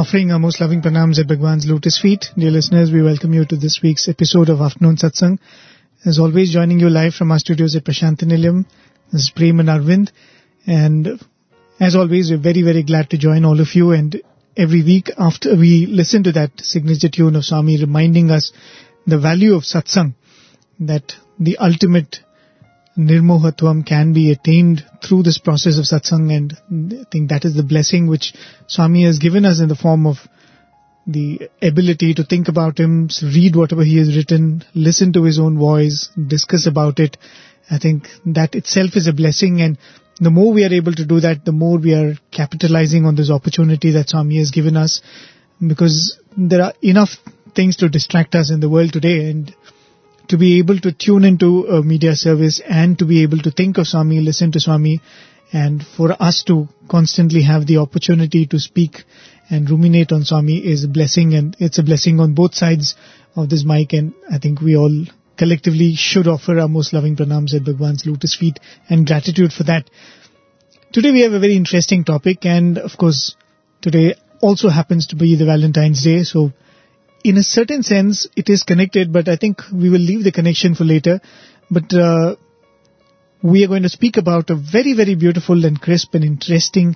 Offering our most loving pranams at Bhagwan's lotus feet. Dear listeners, we welcome you to this week's episode of Afternoon Satsang. As always, joining you live from our studios at Prashantinilayam. This is Prem and Arvind. And as always, we're very, very glad to join all of you. And every week after we listen to that signature tune of Swami reminding us the value of satsang, that the ultimate nirmohatvam can be attained through this process of satsang, and I think that is the blessing which Swami has given us in the form of the ability to think about him, read whatever he has written, listen to his own voice, discuss about it. I think that itself is a blessing, and the more we are able to do that, the more we are capitalizing on this opportunity that Swami has given us, because there are enough things to distract us in the world today, and to be able to tune into a media service and to be able to think of Swami, listen to Swami, and for us to constantly have the opportunity to speak and ruminate on Swami is a blessing, and it's a blessing on both sides of this mic, and I think we all collectively should offer our most loving pranams at Bhagwan's lotus feet and gratitude for that. Today we have a very interesting topic, and of course today also happens to be the Valentine's Day, so in a certain sense, it is connected, but I think we will leave the connection for later. But we are going to speak about a very, very beautiful and crisp and interesting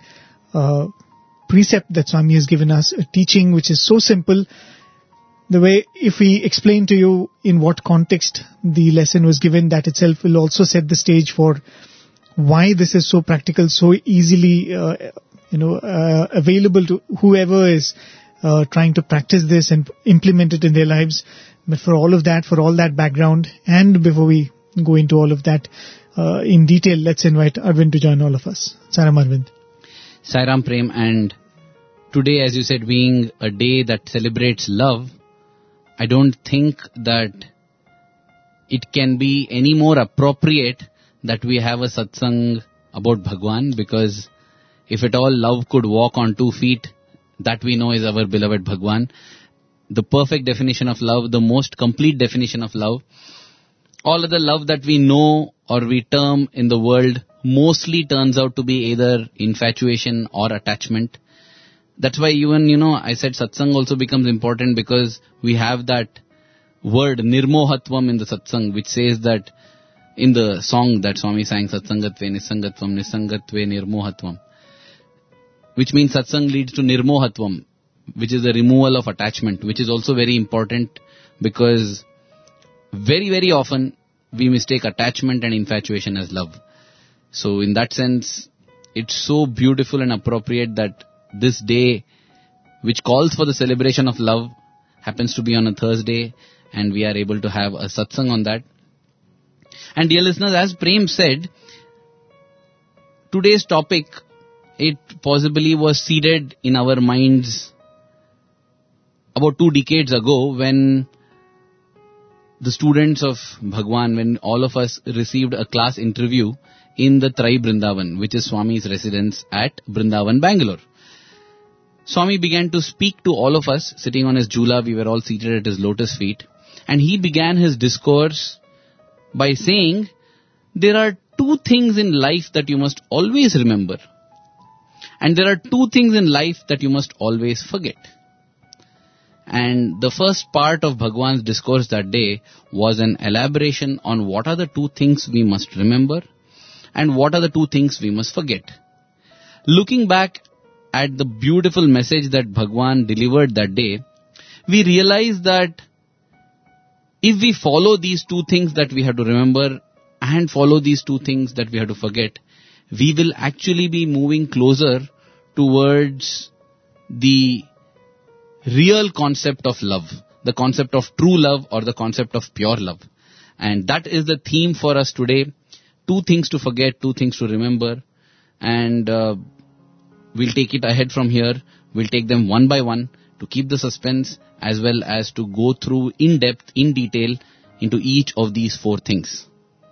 precept that Swami has given us, a teaching which is so simple. The way, if we explain to you in what context the lesson was given, that itself will also set the stage for why this is so practical, so easily available to whoever is trying to practice this and implement it in their lives. But for all of that, for all that background, and before we go into all of that in detail, let's invite Arvind to join all of us. Sairam Arvind. Sairam Prem, and today, as you said, being a day that celebrates love, I don't think that it can be any more appropriate that we have a satsang about Bhagwan, because if at all love could walk on 2 feet, that we know is our beloved Bhagwan. The perfect definition of love, the most complete definition of love. All other love that we know or we term in the world mostly turns out to be either infatuation or attachment. That's why even, I said satsang also becomes important, because we have that word nirmohatvam in the satsang, which says that in the song that Swami sang, satsangatve nisangatvam nisangatve nirmohatvam, which means satsang leads to nirmohatvam, which is the removal of attachment, which is also very important, because very, very often we mistake attachment and infatuation as love. So in that sense, it's so beautiful and appropriate that this day, which calls for the celebration of love, happens to be on a Thursday, and we are able to have a satsang on that. And dear listeners, as Prem said, today's topic, it possibly was seeded in our minds about 2 decades ago, when the students of Bhagwan, when all of us received a class interview in the Trai Brindavan, which is Swami's residence at Brindavan, Bangalore. Swami began to speak to all of us sitting on his jhula. We were all seated at his lotus feet, and he began his discourse by saying, there are 2 things in life that you must always remember, and there are 2 things in life that you must always forget. And the first part of Bhagwan's discourse that day was an elaboration on what are the 2 things we must remember and what are the 2 things we must forget. Looking back at the beautiful message that Bhagwan delivered that day, we realize that if we follow these 2 things that we have to remember and follow these 2 things that we have to forget, we will actually be moving closer towards the real concept of love, the concept of true love or the concept of pure love. And that is the theme for us today. 2 things to forget, 2 things to remember. And we'll take it ahead from here. We'll take them one by one to keep the suspense, as well as to go through in depth, in detail into each of these 4 things.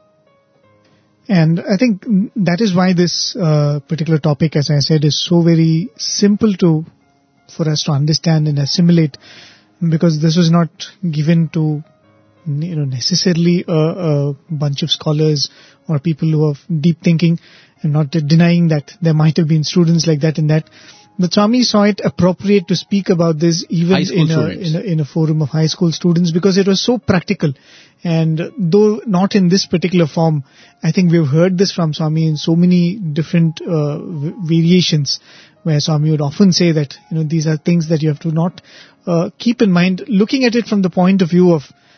And I think that is why this particular topic, as I said, is so very simple for us to understand and assimilate, because this was not given to necessarily a bunch of scholars or people who have deep thinking, and not denying that there might have been students like that in that. But Swami saw it appropriate to speak about this even High school students. in a forum of high school students, because it was so practical. And though not in this particular form, I think we've heard this from Swami in so many different variations, where Swami would often say that, these are things that you have to not keep in mind, looking at it from the point of view of,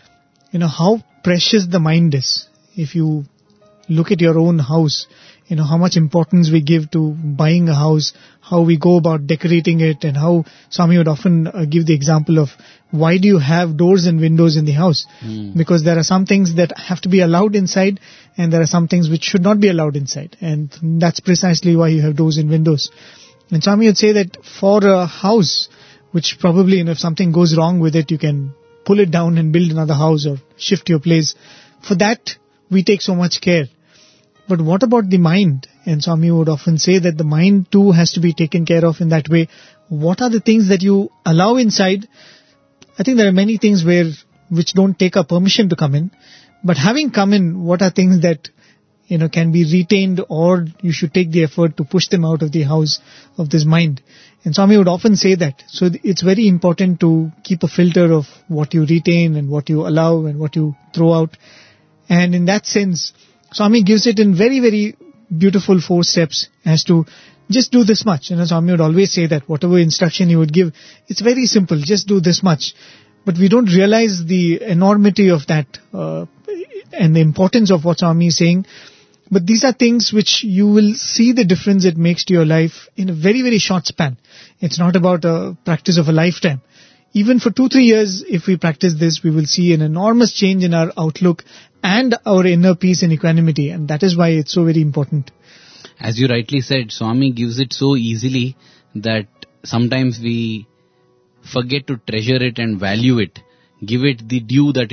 how precious the mind is. If you look at your own house, how much importance we give to buying a house, how we go about decorating it, and how Swami would often give the example of why do you have doors and windows in the house? Because there are some things that have to be allowed inside, and there are some things which should not be allowed inside. And that's precisely why you have doors and windows. And Swami would say that for a house, which probably, if something goes wrong with it, you can pull it down and build another house or shift your place. For that, we take so much care. But what about the mind? And Swami would often say that the mind too has to be taken care of in that way. What are the things that you allow inside? I think there are many things which don't take a permission to come in. But having come in, what are things that can be retained, or you should take the effort to push them out of the house of this mind? And Swami would often say that. So it's very important to keep a filter of what you retain and what you allow and what you throw out. And in that sense, Swami gives it in very, very beautiful 4 steps as to just do this much. Swami would always say that whatever instruction he would give, it's very simple, just do this much. But we don't realize the enormity of that and the importance of what Swami is saying. But these are things which you will see the difference it makes to your life in a very, very short span. It's not about a practice of a lifetime. Even for 2-3 years, if we practice this, we will see an enormous change in our outlook and our inner peace and equanimity. And that is why it's so very important. As you rightly said, Swami gives it so easily that sometimes we forget to treasure it and value it. Give it the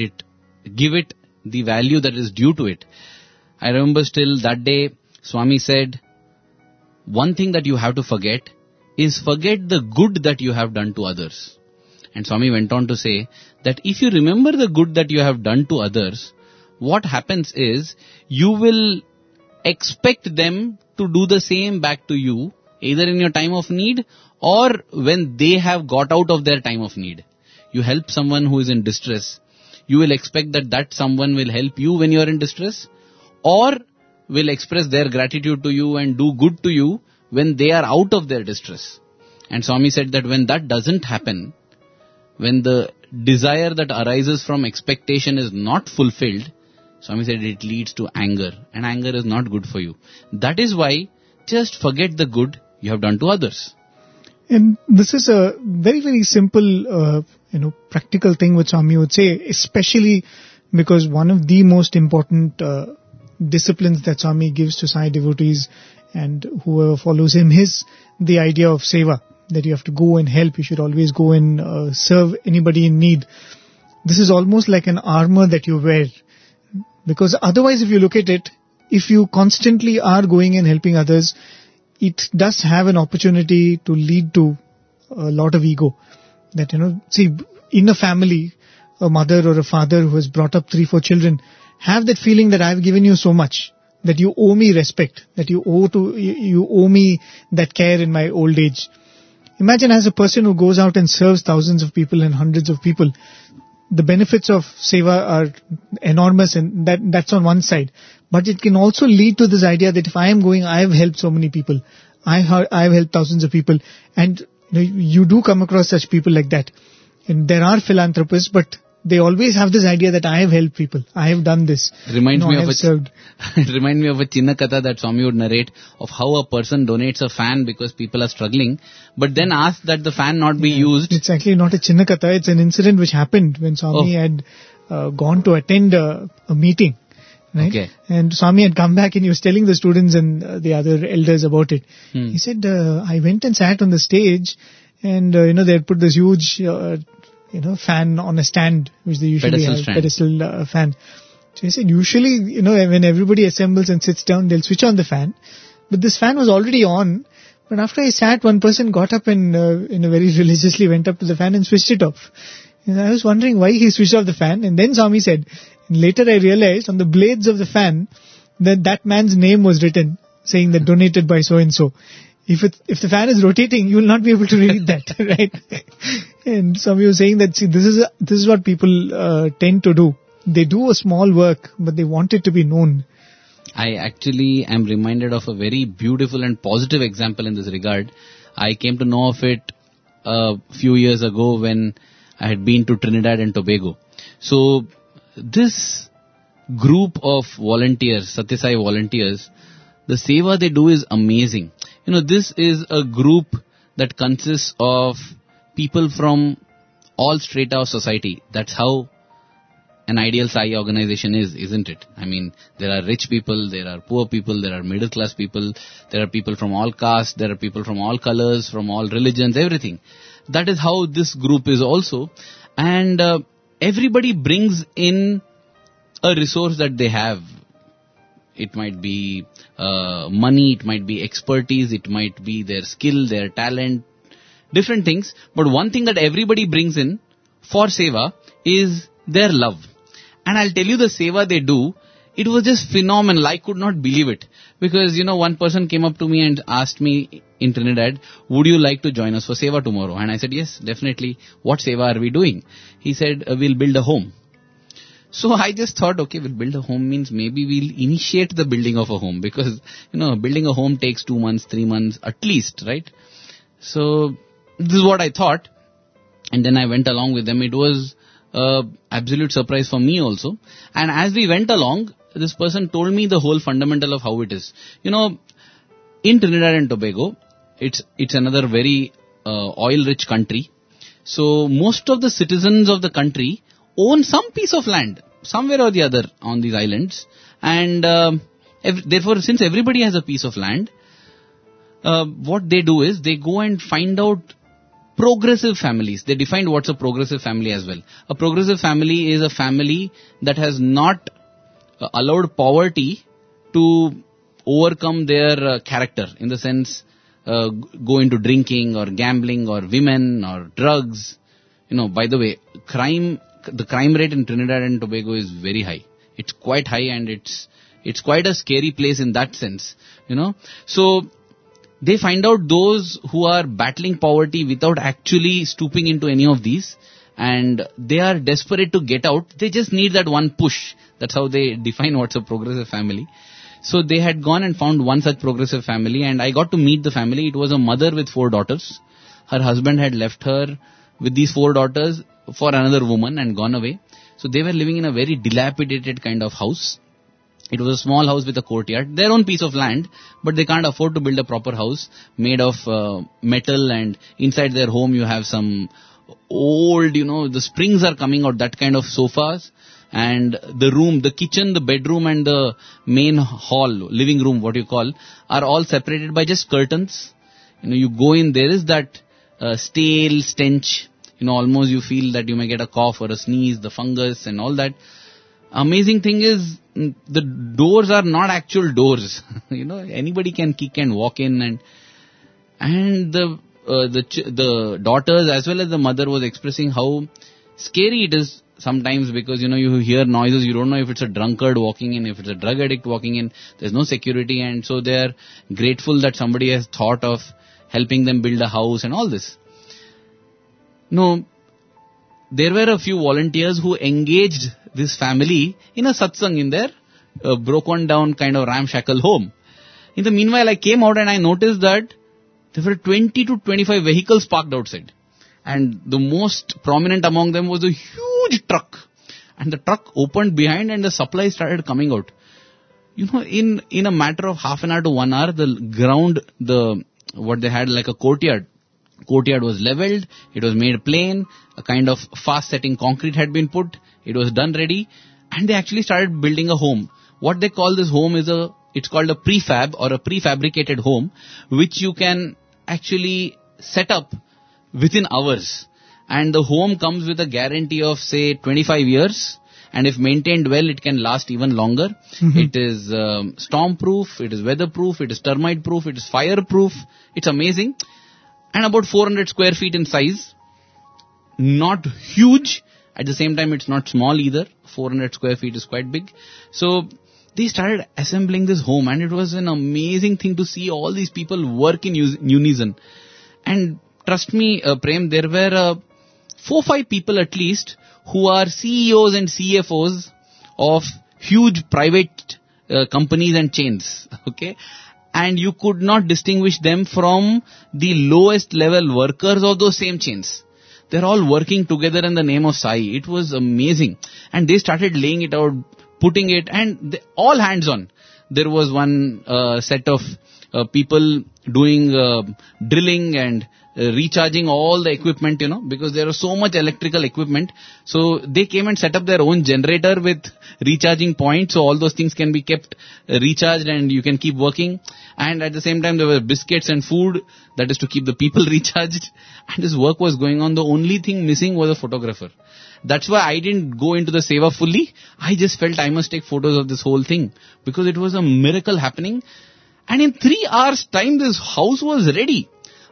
value that is due to it. I remember still that day, Swami said, one thing that you have to forget is forget the good that you have done to others. And Swami went on to say that if you remember the good that you have done to others, what happens is you will expect them to do the same back to you, either in your time of need or when they have got out of their time of need. You help someone who is in distress, you will expect that someone will help you when you are in distress, or will express their gratitude to you and do good to you when they are out of their distress. And Swami said that when that doesn't happen, when the desire that arises from expectation is not fulfilled, Swami said it leads to anger, and anger is not good for you. That is why just forget the good you have done to others. And this is a very, very simple, practical thing which Swami would say, especially because one of the most important disciplines that Swami gives to Sai devotees and whoever follows him is the idea of seva, that you have to go and help. You should always go and serve anybody in need. This is almost like an armor that you wear. Because otherwise, if you look at it, if you constantly are going and helping others, it does have an opportunity to lead to a lot of ego. That, see, in a family, a mother or a father who has brought up 3-4 children have that feeling that I've given you so much, that you owe me respect, that you owe me that care in my old age. Imagine as a person who goes out and serves thousands of people and hundreds of people, the benefits of seva are enormous, and that's on one side. But it can also lead to this idea that if I am going, I have helped so many people. I have helped thousands of people. And you do come across such people like that. And there are philanthropists, but they always have this idea that I have helped people. I have done this. Reminds me of a Chinna Katha that Swami would narrate of how a person donates a fan because people are struggling, but then asks that the fan not be used. It's actually not a Chinna Katha. It's an incident which happened when Swami had gone to attend a meeting. Right? Okay. And Swami had come back and he was telling the students and the other elders about it. He said, I went and sat on the stage and, they had put this huge, fan on a stand, which they usually have, pedestal fan. So he said, usually, when everybody assembles and sits down, they'll switch on the fan. But this fan was already on. But after I sat, one person got up and, very religiously went up to the fan and switched it off. And I was wondering why he switched off the fan. And then Swami said, later I realized on the blades of the fan that man's name was written, saying that donated by so and so. if the fan is rotating, you will not be able to read that, right? And some of you are saying that, see, this is what people tend to do. They do a small work, but they want it to be known. I actually am reminded of a very beautiful and positive example in this regard. I came to know of it a few years ago when I had been to Trinidad and Tobago. So this group of volunteers, Satya Sai volunteers, the seva they do is amazing. This is a group that consists of people from all strata of society. That's how an ideal Sai organization is, isn't it? I mean, there are rich people, there are poor people, there are middle class people, there are people from all castes, there are people from all colors, from all religions, everything. That is how this group is also. And everybody brings in a resource that they have. It might be money, it might be expertise, it might be their skill, their talent, different things. But one thing that everybody brings in for seva is their love. And I'll tell you, the seva they do, it was just phenomenal. I could not believe it. Because, one person came up to me and asked me in Trinidad, would you like to join us for seva tomorrow? And I said, yes, definitely. What seva are we doing? He said, we'll build a home. So I just thought, okay, we'll build a home means maybe we'll initiate the building of a home. Because, building a home takes 2 months, 3 months at least, right? So this is what I thought. And then I went along with them. It was absolute surprise for me also. And as we went along, this person told me the whole fundamental of how it is. In Trinidad and Tobago, it's another very oil-rich country. So most of the citizens of the country own some piece of land, somewhere or the other on these islands. And therefore, since everybody has a piece of land, what they do is they go and find out progressive families. They defined what's a progressive family as well. A progressive family is a family that has not allowed poverty to overcome their character, in the sense go into drinking or gambling or women or drugs. By the way, the crime rate in Trinidad and Tobago is very high. It's quite high, and it's quite a scary place in that sense. So they find out those who are battling poverty without actually stooping into any of these, and they are desperate to get out. They just need that one push. That's how they define what's a progressive family. So they had gone and found one such progressive family, and I got to meet the family. It was a mother with 4 daughters. Her husband had left her with these 4 daughters for another woman and gone away. So they were living in a very dilapidated kind of house. It was a small house with a courtyard, their own piece of land, but they can't afford to build a proper house made of metal, and inside their home you have some old, the springs are coming out, that kind of sofas, and the room, the kitchen, the bedroom and the main hall, living room, what you call, are all separated by just curtains. You go in, there is that stale stench, almost you feel that you may get a cough or a sneeze, the fungus and all that. Amazing thing is, the doors are not actual doors. Anybody can kick and walk in, and the daughters as well as the mother was expressing how scary it is sometimes, because you hear noises, you don't know if it's a drunkard walking in, if it's a drug addict walking in. There's no security, and so they are grateful that somebody has thought of helping them build a house and all this. There were a few volunteers who engaged this family in a satsang in their broken down kind of ramshackle home. In the meanwhile, I came out and I noticed that there were 20 to 25 vehicles parked outside. And the most prominent among them was a huge truck. And the truck opened behind and the supplies started coming out. In a matter of half an hour to 1 hour, the ground, what they had like a courtyard was leveled, it was made plain, a kind of fast setting concrete had been put, it was done ready, and they actually started building a home. What they call this home it's called a prefab or a prefabricated home, which you can actually set up within hours. And the home comes with a guarantee of say 25 years, and if maintained well, it can last even longer. Mm-hmm. It is storm-proof, it is weather-proof, it is termite-proof, it is fire-proof. It's amazing. And about 400 square feet in size. Not huge. At the same time, it's not small either. 400 square feet is quite big. So they started assembling this home, and it was an amazing thing to see all these people work in unison. And trust me, Prem, there were 4-5 people at least who are CEOs and CFOs of huge private companies and chains, okay? And you could not distinguish them from the lowest level workers of those same chains. They're all working together in the name of Sai. It was amazing. And they started laying it out, putting it, and all hands on. There was one set of people doing drilling and recharging all the equipment, because there was so much electrical equipment. So they came and set up their own generator with recharging points, so all those things can be kept recharged and you can keep working. And at the same time, there were biscuits and food, that is to keep the people recharged. And this work was going on. The only thing missing was a photographer. That's why I didn't go into the seva fully. I just felt I must take photos of this whole thing, because it was a miracle happening. And in 3 hours time, this house was ready.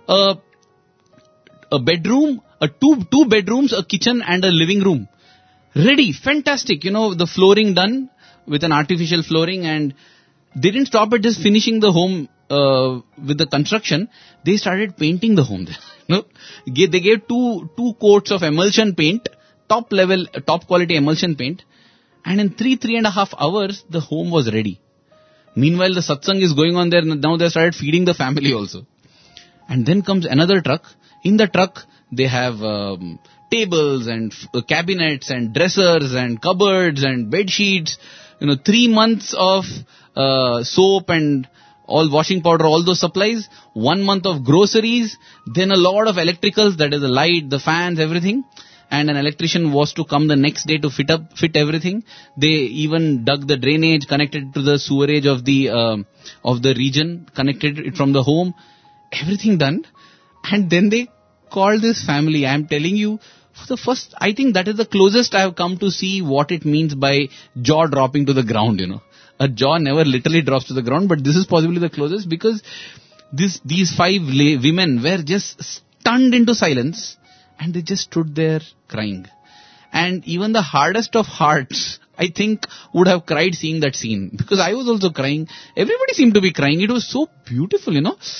A bedroom, two bedrooms, a kitchen and a living room. Ready, fantastic. The flooring done with an artificial flooring, and they didn't stop at just finishing the home with the construction. They started painting the home there. They gave two coats of emulsion paint, top quality emulsion paint, and in 3.5 hours, the home was ready. Meanwhile, the satsang is going on there. Now they started feeding the family also. And then comes another truck. In the truck, they have tables and cabinets and dressers and cupboards and bed sheets. 3 months of soap and all washing powder, all those supplies. 1 month of groceries. Then a lot of electricals, that is the light, the fans, everything. And an electrician was to come the next day to fit everything. They even dug the drainage, connected to the sewerage of the region, connected it from the home. Everything done. And then they called this family. I am telling you, for the first, I think that is the closest I have come to see what it means by jaw dropping to the ground, A jaw never literally drops to the ground, but this is possibly the closest, because these 5 women were just stunned into silence, and they just stood there crying. And even the hardest of hearts, I think, would have cried seeing that scene, because I was also crying. Everybody seemed to be crying. It was so beautiful,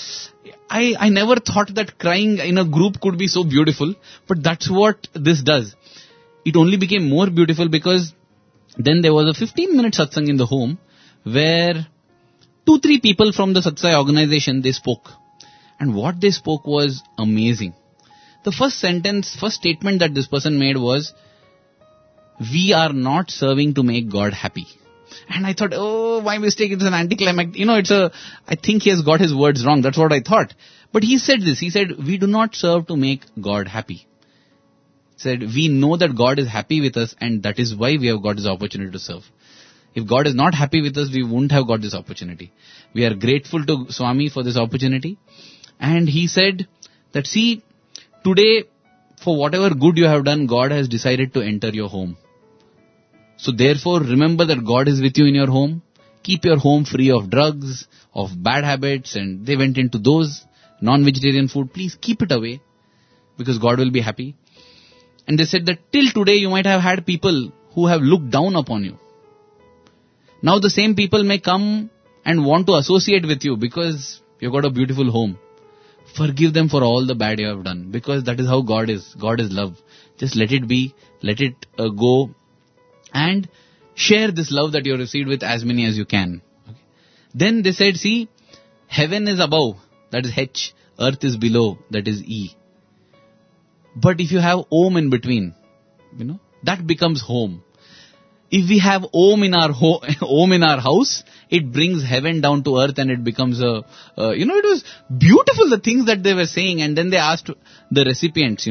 I never thought that crying in a group could be so beautiful, but that's what this does. It only became more beautiful because then there was a 15-minute satsang in the home where 2-3 people from the Satsai organization, they spoke. And what they spoke was amazing. The first statement that this person made was, we are not serving to make God happy. And I thought, oh, my mistake, it's an anticlimax. I think he has got his words wrong. That's what I thought. But he said this. He said, we do not serve to make God happy. He said, we know that God is happy with us, and that is why we have got this opportunity to serve. If God is not happy with us, we wouldn't have got this opportunity. We are grateful to Swami for this opportunity. And he said that, see, today, for whatever good you have done, God has decided to enter your home. So therefore, remember that God is with you in your home. Keep your home free of drugs, of bad habits, and they went into those non-vegetarian food. Please keep it away, because God will be happy. And they said that till today you might have had people who have looked down upon you. Now the same people may come and want to associate with you because you've got a beautiful home. Forgive them for all the bad you have done, because that is how God is. God is love. Just let it be, let it go, and share this love that you have received with as many as you can. Okay. Then they said, see, heaven is above, that is H, earth is below, that is E. But if you have Om in between, that becomes home. If we have Om in our Om in our house, it brings heaven down to earth, and it becomes it was beautiful, the things that they were saying. And then they asked the recipients,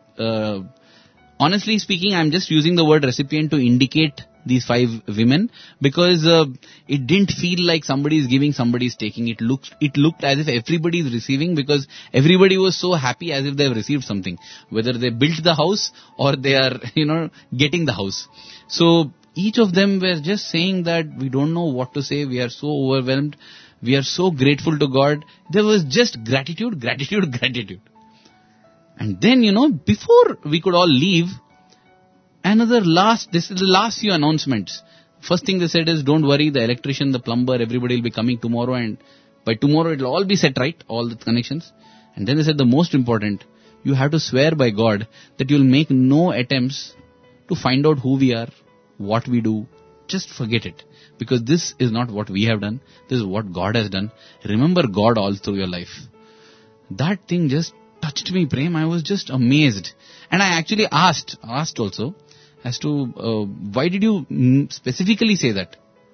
honestly speaking, I'm just using the word recipient to indicate these 5 women, because it didn't feel like somebody is giving, somebody is taking. It looked as if everybody is receiving, because everybody was so happy as if they have received something, whether they built the house or they are, getting the house. So each of them were just saying that we don't know what to say. We are so overwhelmed. We are so grateful to God. There was just gratitude, gratitude, gratitude. And then, before we could all leave, this is the last few announcements. first thing they said is, don't worry, the electrician, the plumber, everybody will be coming tomorrow, and by tomorrow it will all be set right, all the connections. And then they said the most important, you have to swear by God that you'll make no attempts to find out who we are, what we do. Just forget it. Because this is not what we have done. This is what God has done. Remember God all through your life. That thing just touched me, Prem. I was just amazed. And I actually asked also as to why did you specifically say that?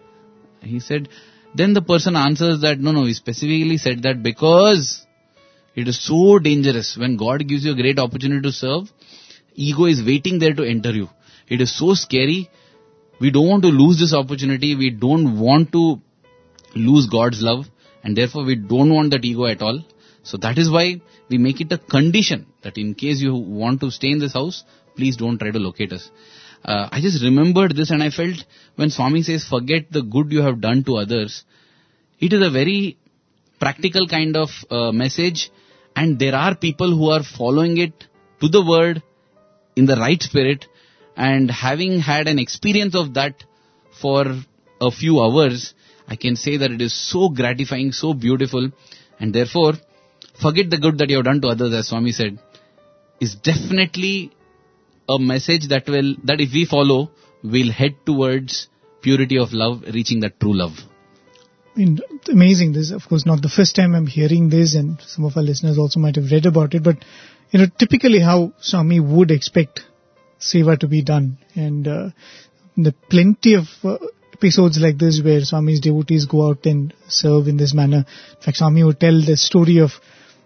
He said, then the person answers that, no, he specifically said that because it is so dangerous. When God gives you a great opportunity to serve, ego is waiting there to enter you. It is so scary. We don't want to lose this opportunity. We don't want to lose God's love. And therefore we don't want that ego at all. So that is why we make it a condition that in case you want to stay in this house, please don't try to locate us. I just remembered this, and I felt when Swami says, forget the good you have done to others, it is a very practical kind of message, and there are people who are following it to the word in the right spirit, and having had an experience of that for a few hours, I can say that it is so gratifying, so beautiful, and therefore, forget the good that you have done to others, as Swami said, is definitely a message that if we follow, we'll head towards purity of love, reaching that true love. I mean, amazing. This is, of course, not the first time I'm hearing this, and some of our listeners also might have read about it, but, typically how Swami would expect seva to be done. And there are plenty of episodes like this where Swami's devotees go out and serve in this manner. In fact, Swami would tell the story of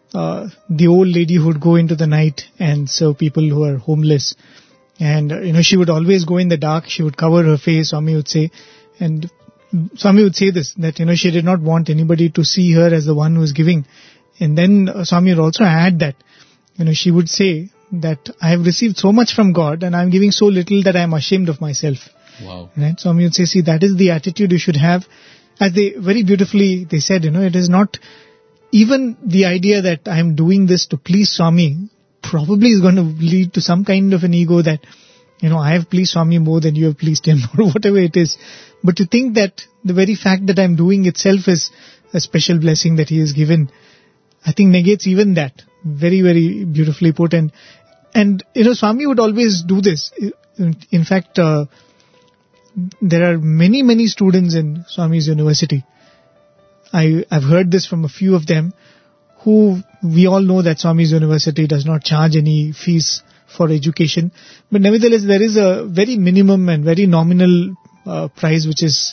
the old lady who would go into the night and serve people who are homeless. And, she would always go in the dark. She would cover her face, Swami would say. And Swami would say this, that, she did not want anybody to see her as the one who was giving. And then Swami would also add that, she would say that I have received so much from God and I am giving so little that I am ashamed of myself. Wow. Right? Swami would say, see, that is the attitude you should have. As they very beautifully, they said, it is not even the idea that I am doing this to please Swami probably is going to lead to some kind of an ego that, I have pleased Swami more than you have pleased him or whatever it is. But to think that the very fact that I am doing itself is a special blessing that he has given, I think negates even that. Very, very beautifully put. And Swami would always do this. In fact, there are many, many students in Swami's university. I've heard this from a few of them who we all know that Swami's university does not charge any fees for education. But nevertheless, there is a very minimum and very nominal price which is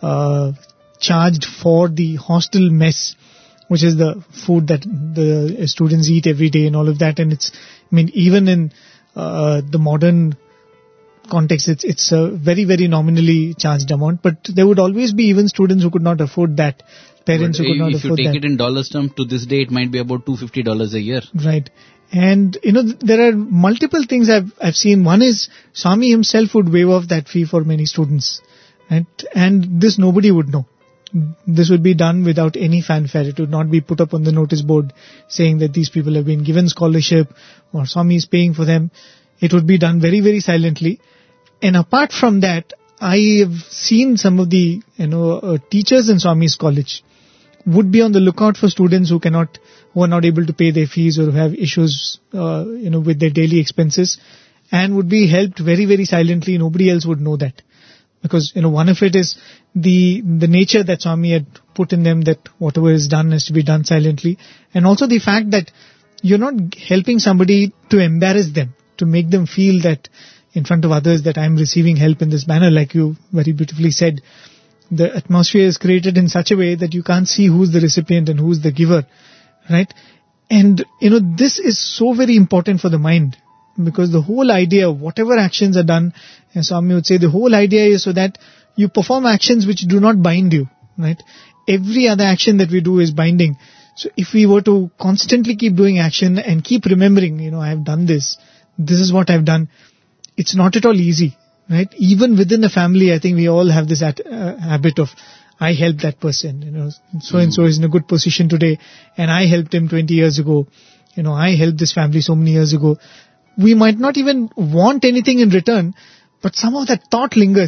charged for the hostel mess, which is the food that the students eat every day and all of that. And even in the modern context, it's a very, very nominally charged amount. But there would always be even students who could not afford that. Parents who could not afford that. If you take it in dollars terms, to this day, it might be about $250 a year. Right. And, there are multiple things I've seen. One is Swami himself would waive off that fee for many students. Right? And this nobody would know. This would be done without any fanfare. It would not be put up on the notice board saying that these people have been given scholarship or Swami is paying for them. It would be done very, very silently. And apart from that, I have seen some of the, teachers in Swami's college would be on the lookout for students who are not able to pay their fees or who have issues, with their daily expenses, and would be helped very, very silently. Nobody else would know that. Because, one of it is the nature that Swami had put in them, that whatever is done has to be done silently. And also the fact that you're not helping somebody to embarrass them, to make them feel that in front of others that I'm receiving help in this manner, like you very beautifully said. The atmosphere is created in such a way that you can't see who's the recipient and who's the giver, right? And, this is so very important for the mind, because the whole idea of whatever actions are done, and Swami would say the whole idea is so that you perform actions which do not bind you, right? Every other action that we do is binding. So if we were to constantly keep doing action and keep remembering, I have done this is what I've done, it's not at all easy. Right? Even within the family, I think we all have this habit of, I helped that person, so-and-so is in a good position today, and I helped him 20 years ago, I helped this family so many years ago. We might not even want anything in return, but somehow that thought lingers.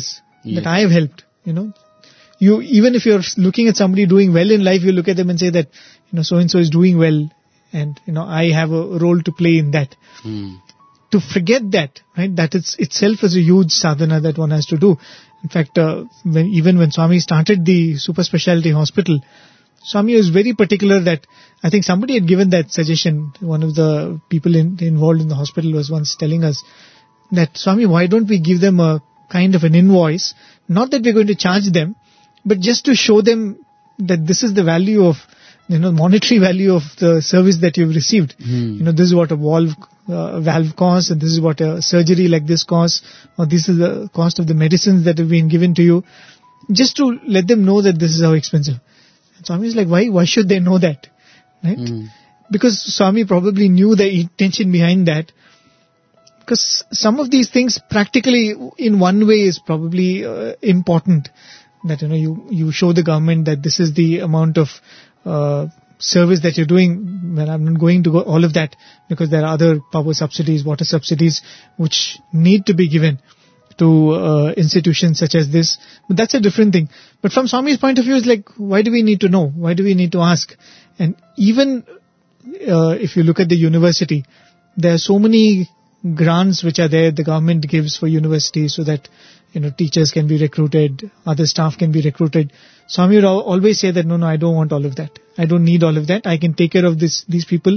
that I have helped, You, even if you're looking at somebody doing well in life, you look at them and say that, so-and-so is doing well and, I have a role to play in that. To forget that, right, that itself is a huge sadhana that one has to do. In fact, when Swami started the super specialty hospital, Swami was very particular that I think somebody had given that suggestion. One of the people involved in the hospital was once telling us that, Swami, why don't we give them a kind of an invoice? Not that we're going to charge them, but just to show them that this is the value of, monetary value of the service that you've received. This is what a valve costs, and this is what a surgery like this costs, or this is the cost of the medicines that have been given to you. Just to let them know that this is how expensive. And Swami is like, why should they know that? Right? Because Swami probably knew the intention behind that. Because some of these things practically in one way is probably important. That, you show the government that this is the amount of service that you're doing. Well, I'm not going to go all of that because there are other power subsidies, water subsidies, which need to be given to institutions such as this. But that's a different thing. But from Swami's point of view, it's like, why do we need to know? Why do we need to ask? And even if you look at the university, there are so many grants which are there, the government gives for universities so that, teachers can be recruited, other staff can be recruited. Swami would always say that, no, I don't want all of that. I don't need all of that. I can take care of these people.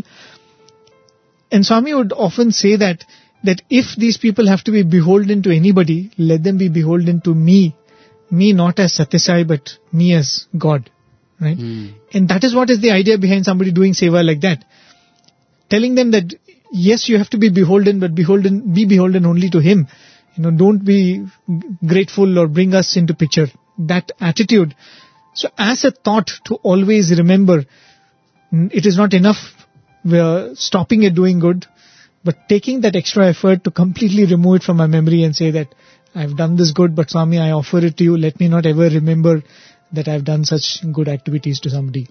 And Swami would often say that if these people have to be beholden to anybody, let them be beholden to me. Me not as Satyasai, but me as God. Right? And that is what is the idea behind somebody doing seva like that. Telling them that, yes, you have to be beholden, but be beholden only to Him. Don't be grateful or bring us into picture. That attitude. So as a thought to always remember, it is not enough stopping at doing good, but taking that extra effort to completely remove it from my memory and say that I've done this good, but Swami, I offer it to you. Let me not ever remember that I've done such good activities to somebody.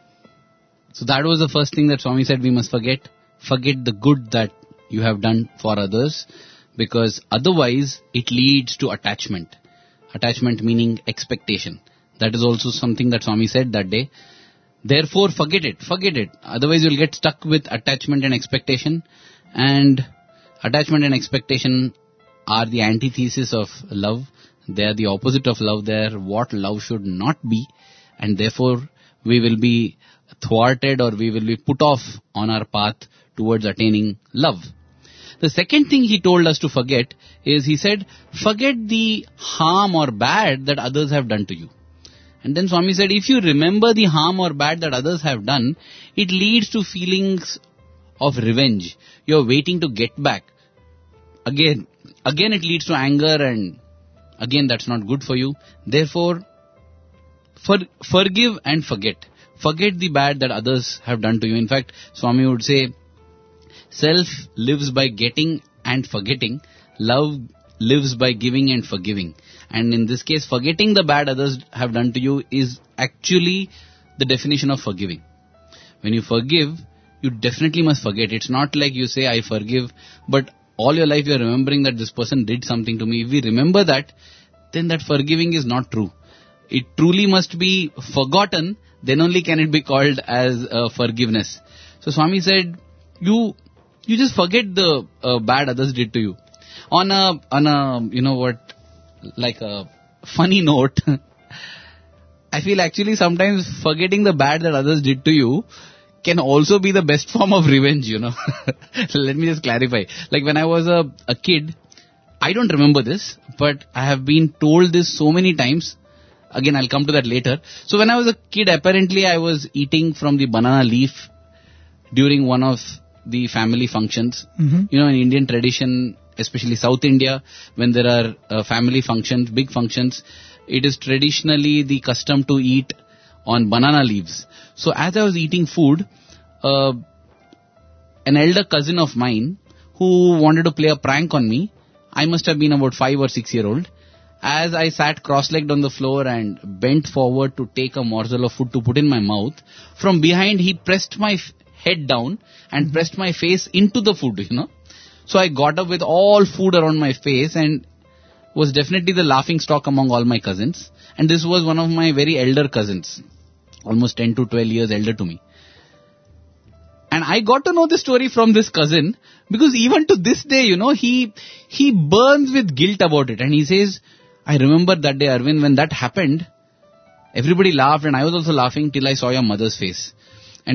So that was the first thing that Swami said we must forget. Forget the good that you have done for others, because otherwise it leads to attachment. Attachment meaning expectation. That is also something that Swami said that day. Therefore, forget it. Otherwise you'll get stuck with attachment and expectation. And attachment and expectation are the antithesis of love. They are the opposite of love. They are what love should not be. And therefore, we will be thwarted, or we will be put off on our path towards attaining love. The second thing he told us to forget is, he said, forget the harm or bad that others have done to you. And then Swami said, if you remember the harm or bad that others have done, it leads to feelings of revenge. You're waiting to get back. Again it leads to anger, and again that's not good for you. Therefore, forgive and forget. Forget the bad that others have done to you. In fact, Swami would say, self lives by getting and forgetting. Love lives by giving and forgiving. And in this case, forgetting the bad others have done to you is actually the definition of forgiving. When you forgive, you definitely must forget. It's not like you say, I forgive, but all your life you are remembering that this person did something to me. If we remember that, then that forgiving is not true. It truly must be forgotten, then only can it be called as forgiveness. So Swami said, you just forget the bad others did to you. On a like a funny note, I feel actually sometimes forgetting the bad that others did to you can also be the best form of revenge, Let me just clarify. Like when I was a kid, I don't remember this, but I have been told this so many times. Again, I'll come to that later. So when I was a kid, apparently I was eating from the banana leaf during one of the family functions. In Indian tradition, especially South India, when there are family functions, big functions, it is traditionally the custom to eat on banana leaves. So as I was eating food, an elder cousin of mine who wanted to play a prank on me, I must have been about 5 or 6 year old, as I sat cross-legged on the floor and bent forward to take a morsel of food to put in my mouth, from behind he pressed my head down and pressed my face into the food, So I got up with all food around my face, and was definitely the laughing stock among all my cousins. And this was one of my very elder cousins, almost 10 to 12 years elder to me. And I got to know the story from this cousin, because even to this day, he burns with guilt about it. And he says, I remember that day, Arvind, when that happened, everybody laughed and I was also laughing till I saw your mother's face. And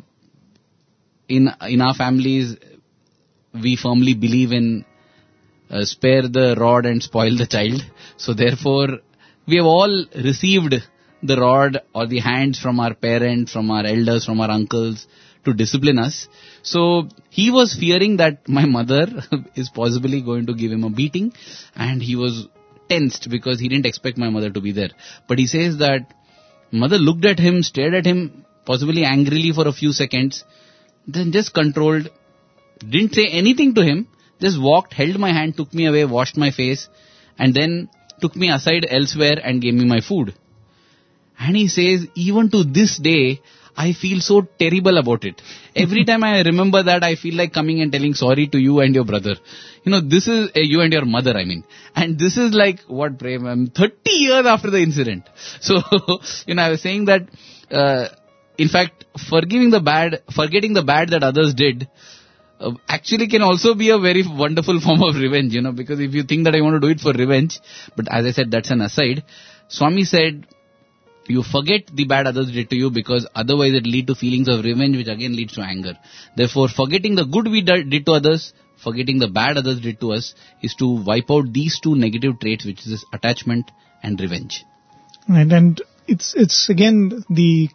in our families, we firmly believe in spare the rod and spoil the child. So therefore, we have all received the rod or the hands from our parents, from our elders, from our uncles to discipline us. So he was fearing that my mother is possibly going to give him a beating, and he was tensed because he didn't expect my mother to be there. But he says that mother looked at him, stared at him, possibly angrily for a few seconds, then just controlled, didn't say anything to him, just walked, held my hand, took me away, washed my face, and then took me aside elsewhere and gave me my food. And he says, even to this day, I feel so terrible about it. Every time I remember that, I feel like coming and telling sorry to you and your brother. This is you and your mother, I mean. And this is like, what, Prem, 30 years after the incident. So, I was saying that, in fact, forgetting the bad that others did, actually can also be a very wonderful form of revenge, because if you think that I want to do it for revenge, but as I said, that's an aside. Swami said, you forget the bad others did to you, because otherwise it lead to feelings of revenge, which again leads to anger. Therefore, forgetting the good we did to others, forgetting the bad others did to us, is to wipe out these two negative traits, which is attachment and revenge. Right, and it's again the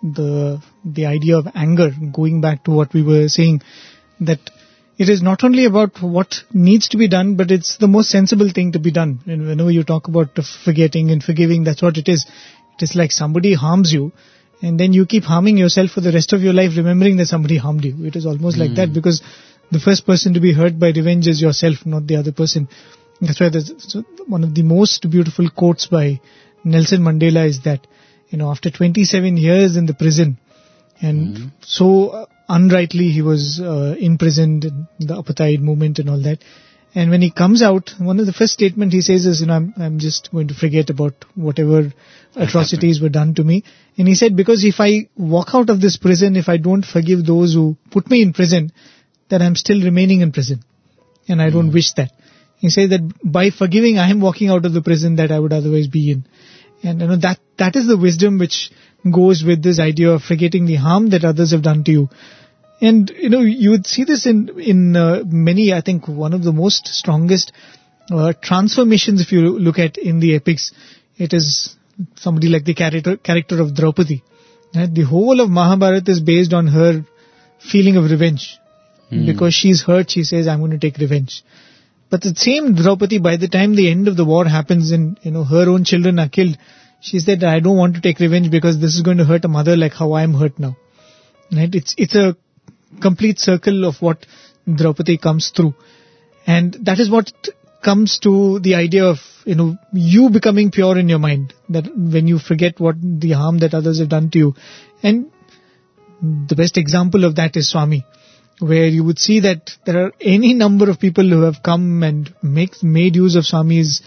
idea of anger, going back to what we were saying, that it is not only about what needs to be done, but it's the most sensible thing to be done. And whenever you talk about forgetting and forgiving, that's what it is. It is like somebody harms you, and then you keep harming yourself for the rest of your life, remembering that somebody harmed you. It is almost like that, because the first person to be hurt by revenge is yourself, not the other person. That's why one of the most beautiful quotes by Nelson Mandela is that, after 27 years in the prison, and so unrightly he was imprisoned in the apartheid movement and all that. And when he comes out, one of the first statements he says is, I'm just going to forget about whatever atrocities were done to me. And he said, because if I walk out of this prison, if I don't forgive those who put me in prison, then I'm still remaining in prison. And I don't wish that. He says that by forgiving, I am walking out of the prison that I would otherwise be in. And that is the wisdom which goes with this idea of forgetting the harm that others have done to you. And, you would see this in many, I think, one of the most strongest transformations, if you look at in the epics. It is somebody like the character of Draupadi. Right? The whole of Mahabharata is based on her feeling of revenge. Because she's hurt, she says, I'm going to take revenge. But the same Draupadi, by the time the end of the war happens and, her own children are killed, she said, I don't want to take revenge because this is going to hurt a mother like how I'm hurt now. Right? It's a complete circle of what Draupadi comes through. And that is what comes to the idea of, you becoming pure in your mind. That when you forget what the harm that others have done to you. And the best example of that is Swami, where you would see that there are any number of people who have come and made use of Swami's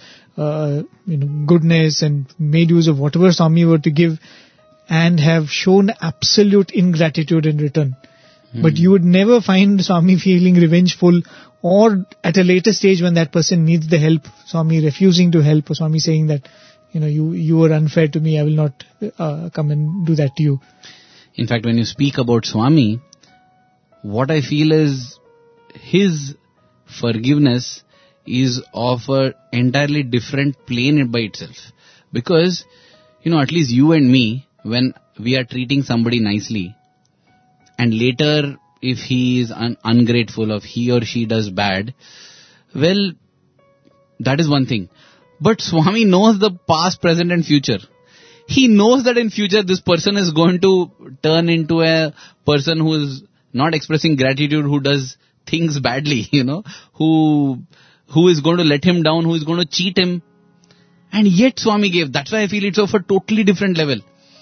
goodness and made use of whatever Swami were to give, and have shown absolute ingratitude in return. But you would never find Swami feeling revengeful, or at a later stage when that person needs the help, Swami refusing to help, or Swami saying that, you were unfair to me, I will not come and do that to you. In fact, when you speak about Swami, what I feel is his forgiveness is of an entirely different plane by itself. Because, at least you and me, when we are treating somebody nicely, and later if he is ungrateful, or he or she does bad, well, that is one thing. But Swami knows the past, present and future. He knows that in future this person is going to turn into a person who is not expressing gratitude, who does things badly, who is going to let him down, who is going to cheat him. And yet Swami gave. That's why I feel it's of a totally different level.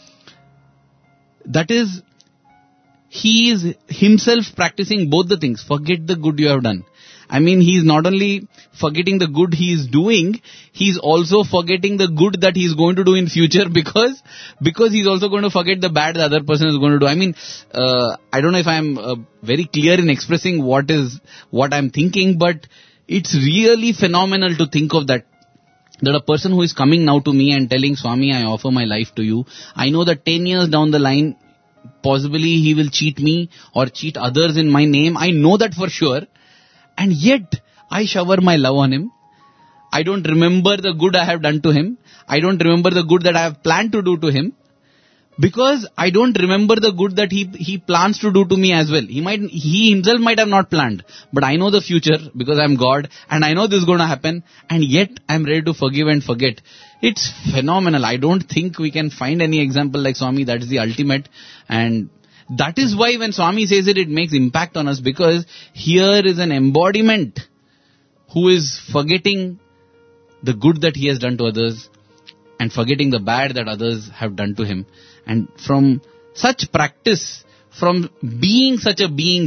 That is, he is himself practicing both the things. Forget the good you have done. I mean, he's not only forgetting the good he is doing, he's also forgetting the good that he's going to do in future because he's also going to forget the bad the other person is going to do. I mean, I don't know if I'm very clear in expressing what I'm thinking, but it's really phenomenal to think of that a person who is coming now to me and telling, Swami, I offer my life to you. I know that 10 years down the line, possibly he will cheat me or cheat others in my name. I know that for sure. And yet, I shower my love on him. I don't remember the good I have done to him. I don't remember the good that I have planned to do to him. Because I don't remember the good that he plans to do to me as well. He himself might have not planned. But I know the future because I'm God and I know this is going to happen. And yet I'm ready to forgive and forget. It's phenomenal. I don't think we can find any example like Swami. That is the ultimate. And that is why when Swami says it makes impact on us, because here is an embodiment who is forgetting the good that he has done to others and forgetting the bad that others have done to him. And from such practice, from being such a being,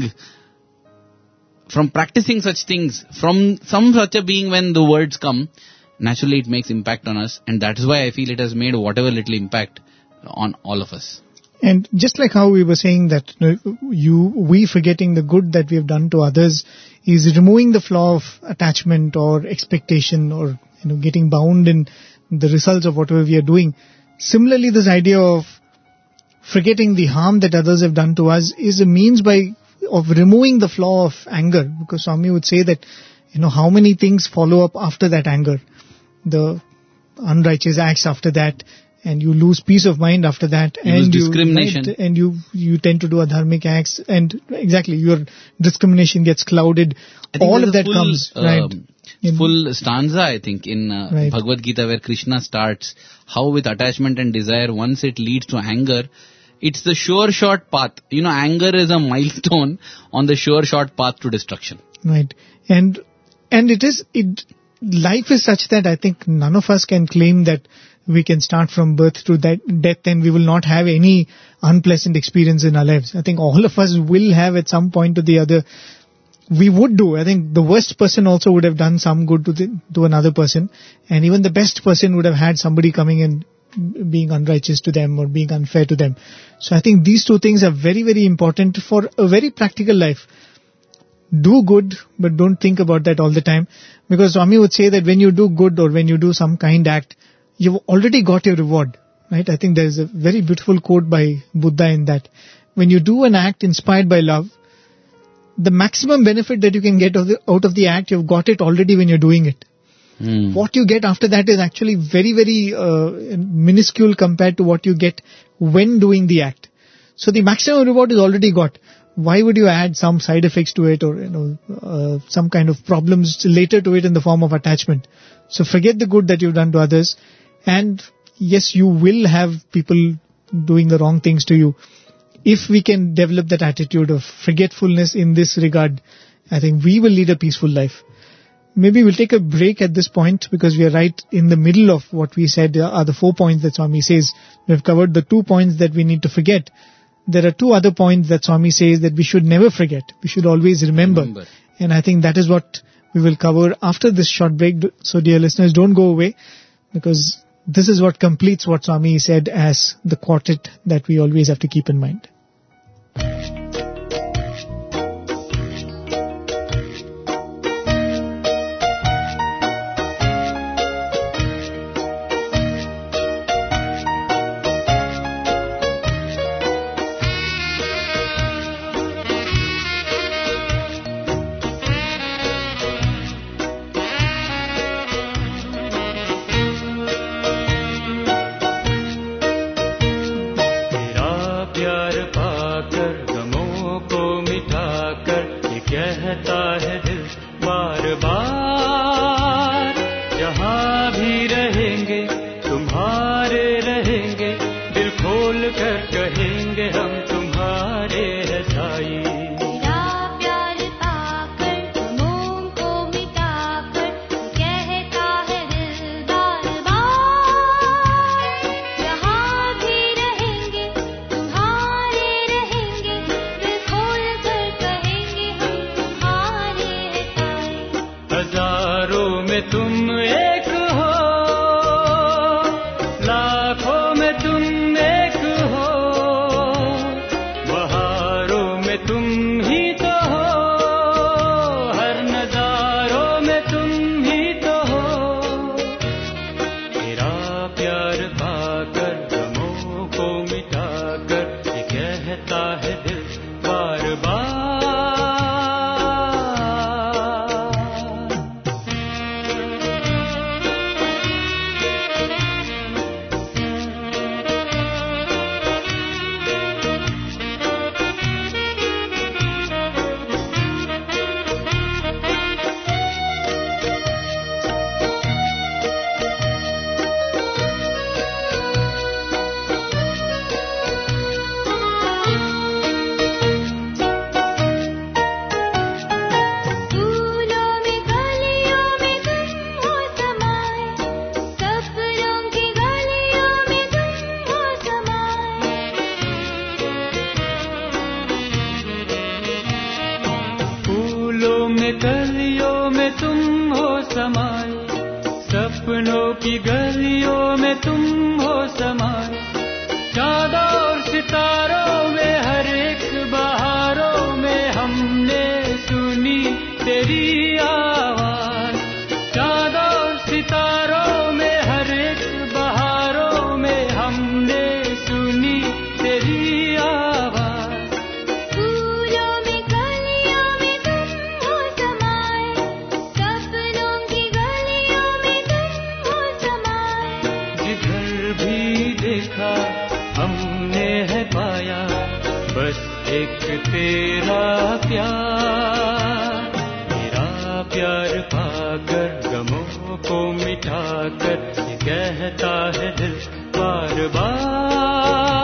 from practicing such things, from some such a being, when the words come, naturally it makes impact on us. And that is why I feel it has made whatever little impact on all of us. And just like how we were saying that we forgetting the good that we have done to others is removing the flaw of attachment or expectation or getting bound in the results of whatever we are doing. Similarly, this idea of forgetting the harm that others have done to us is a means of removing the flaw of anger, because Swami would say that how many things follow up after that anger, the unrighteous acts after that, and you lose peace of mind after that, and discrimination, right, and you tend to do adharmic acts, and exactly your discrimination gets clouded. All of that comes right. Full stanza, I think, in right. Bhagavad Gita, where Krishna starts how with attachment and desire, once it leads to anger, it's the sure short path. Anger is a milestone on the sure short path to destruction. Right. And life is such that I think none of us can claim that we can start from birth to death and we will not have any unpleasant experience in our lives. I think all of us will have at some point or the other. We would do. I think the worst person also would have done some good to another person, and even the best person would have had somebody coming and being unrighteous to them or being unfair to them. So I think these two things are very, very important for a very practical life. Do good, but don't think about that all the time, because Swami would say that when you do good or when you do some kind act, you've already got your reward, right? I think there's a very beautiful quote by Buddha in that. When you do an act inspired by love, the maximum benefit that you can get out of the act, you've got it already when you're doing it. What you get after that is actually very, very minuscule compared to what you get when doing the act. So the maximum reward is already got. Why would you add some side effects to it or some kind of problems later to it in the form of attachment? So forget the good that you've done to others. And yes, you will have people doing the wrong things to you. If we can develop that attitude of forgetfulness in this regard, I think we will lead a peaceful life. Maybe we'll take a break at this point because we are right in the middle of what we said are the 4 points that Swami says. We've covered the 2 points that we need to forget. There are 2 other points that Swami says that we should never forget. We should always remember. And I think that is what we will cover after this short break. So dear listeners, don't go away, because this is what completes what Swami said as the quartet that we always have to keep in mind. की गलियों में तुम हो समाए, चाँद और सितारों में हर एक बहारों में हमने सुनी तेरी आवाज। चाँद और सितारों में हर एक बहारों में हमने सुनी तेरी आवाज। फूलों में कलियों में तुम हो समाए, सपनों की गलियों में तुम हो समाए। जिधर भी देखा हमने है पाया, बस एक तेरा प्यार। तेरा प्यार पाकर गमों को मिटाकर ये कहता है दिल बार बार।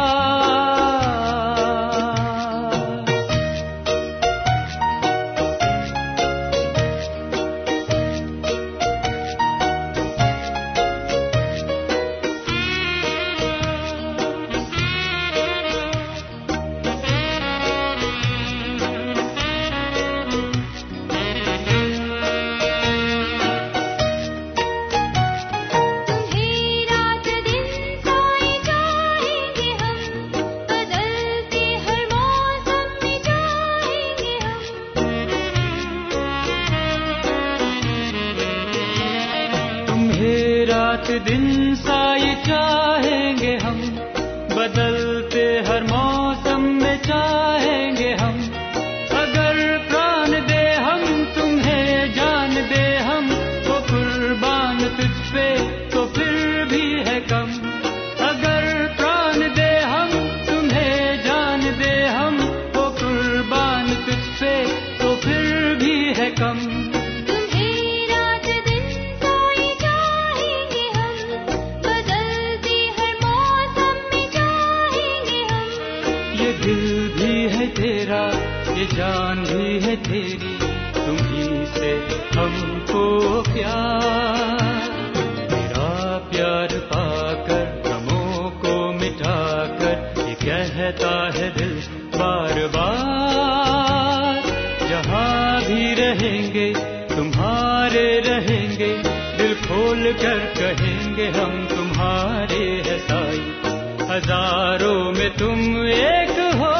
तुम्हें रात दिन साए चाहेंगे हम, बदलते हर मौसम में चाहेंगे हम। अगर प्राण दे हम तुम्हें जान दे हम, तो कुर्बान तुझ पे तो फिर भी है कम। अगर प्राण दे हम तुम्हें जान दे हम, तो कुर्बान तुझ पे तो फिर भी है कम। तुम्हें रात दिन साए चाहेंगे हम, बदलते हर मौसम में चाहेंगे हम। ये दिल भी है तेरा, ये जान भी है तेरी, तुम्हीं से हमको प्यार। तेरा प्यार पाकर गमों को मिटाकर ये कहता है दिल बार बार। जहाँ भी रहेंगे तुम्हारे रहेंगे, दिल खोल कर कहेंगे हम तुम्हारे है साई। हजारों में तुम एक हो,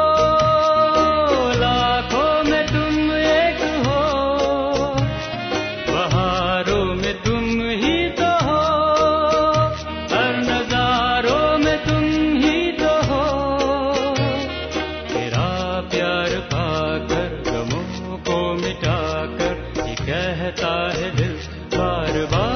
लाखों में तुम एक हो, बहारों में तुम ही तो हो, हर नजारों में तुम ही तो हो। तेरा प्यार पाकर गमों को मिटाकर ये कहता है दिल बार बार।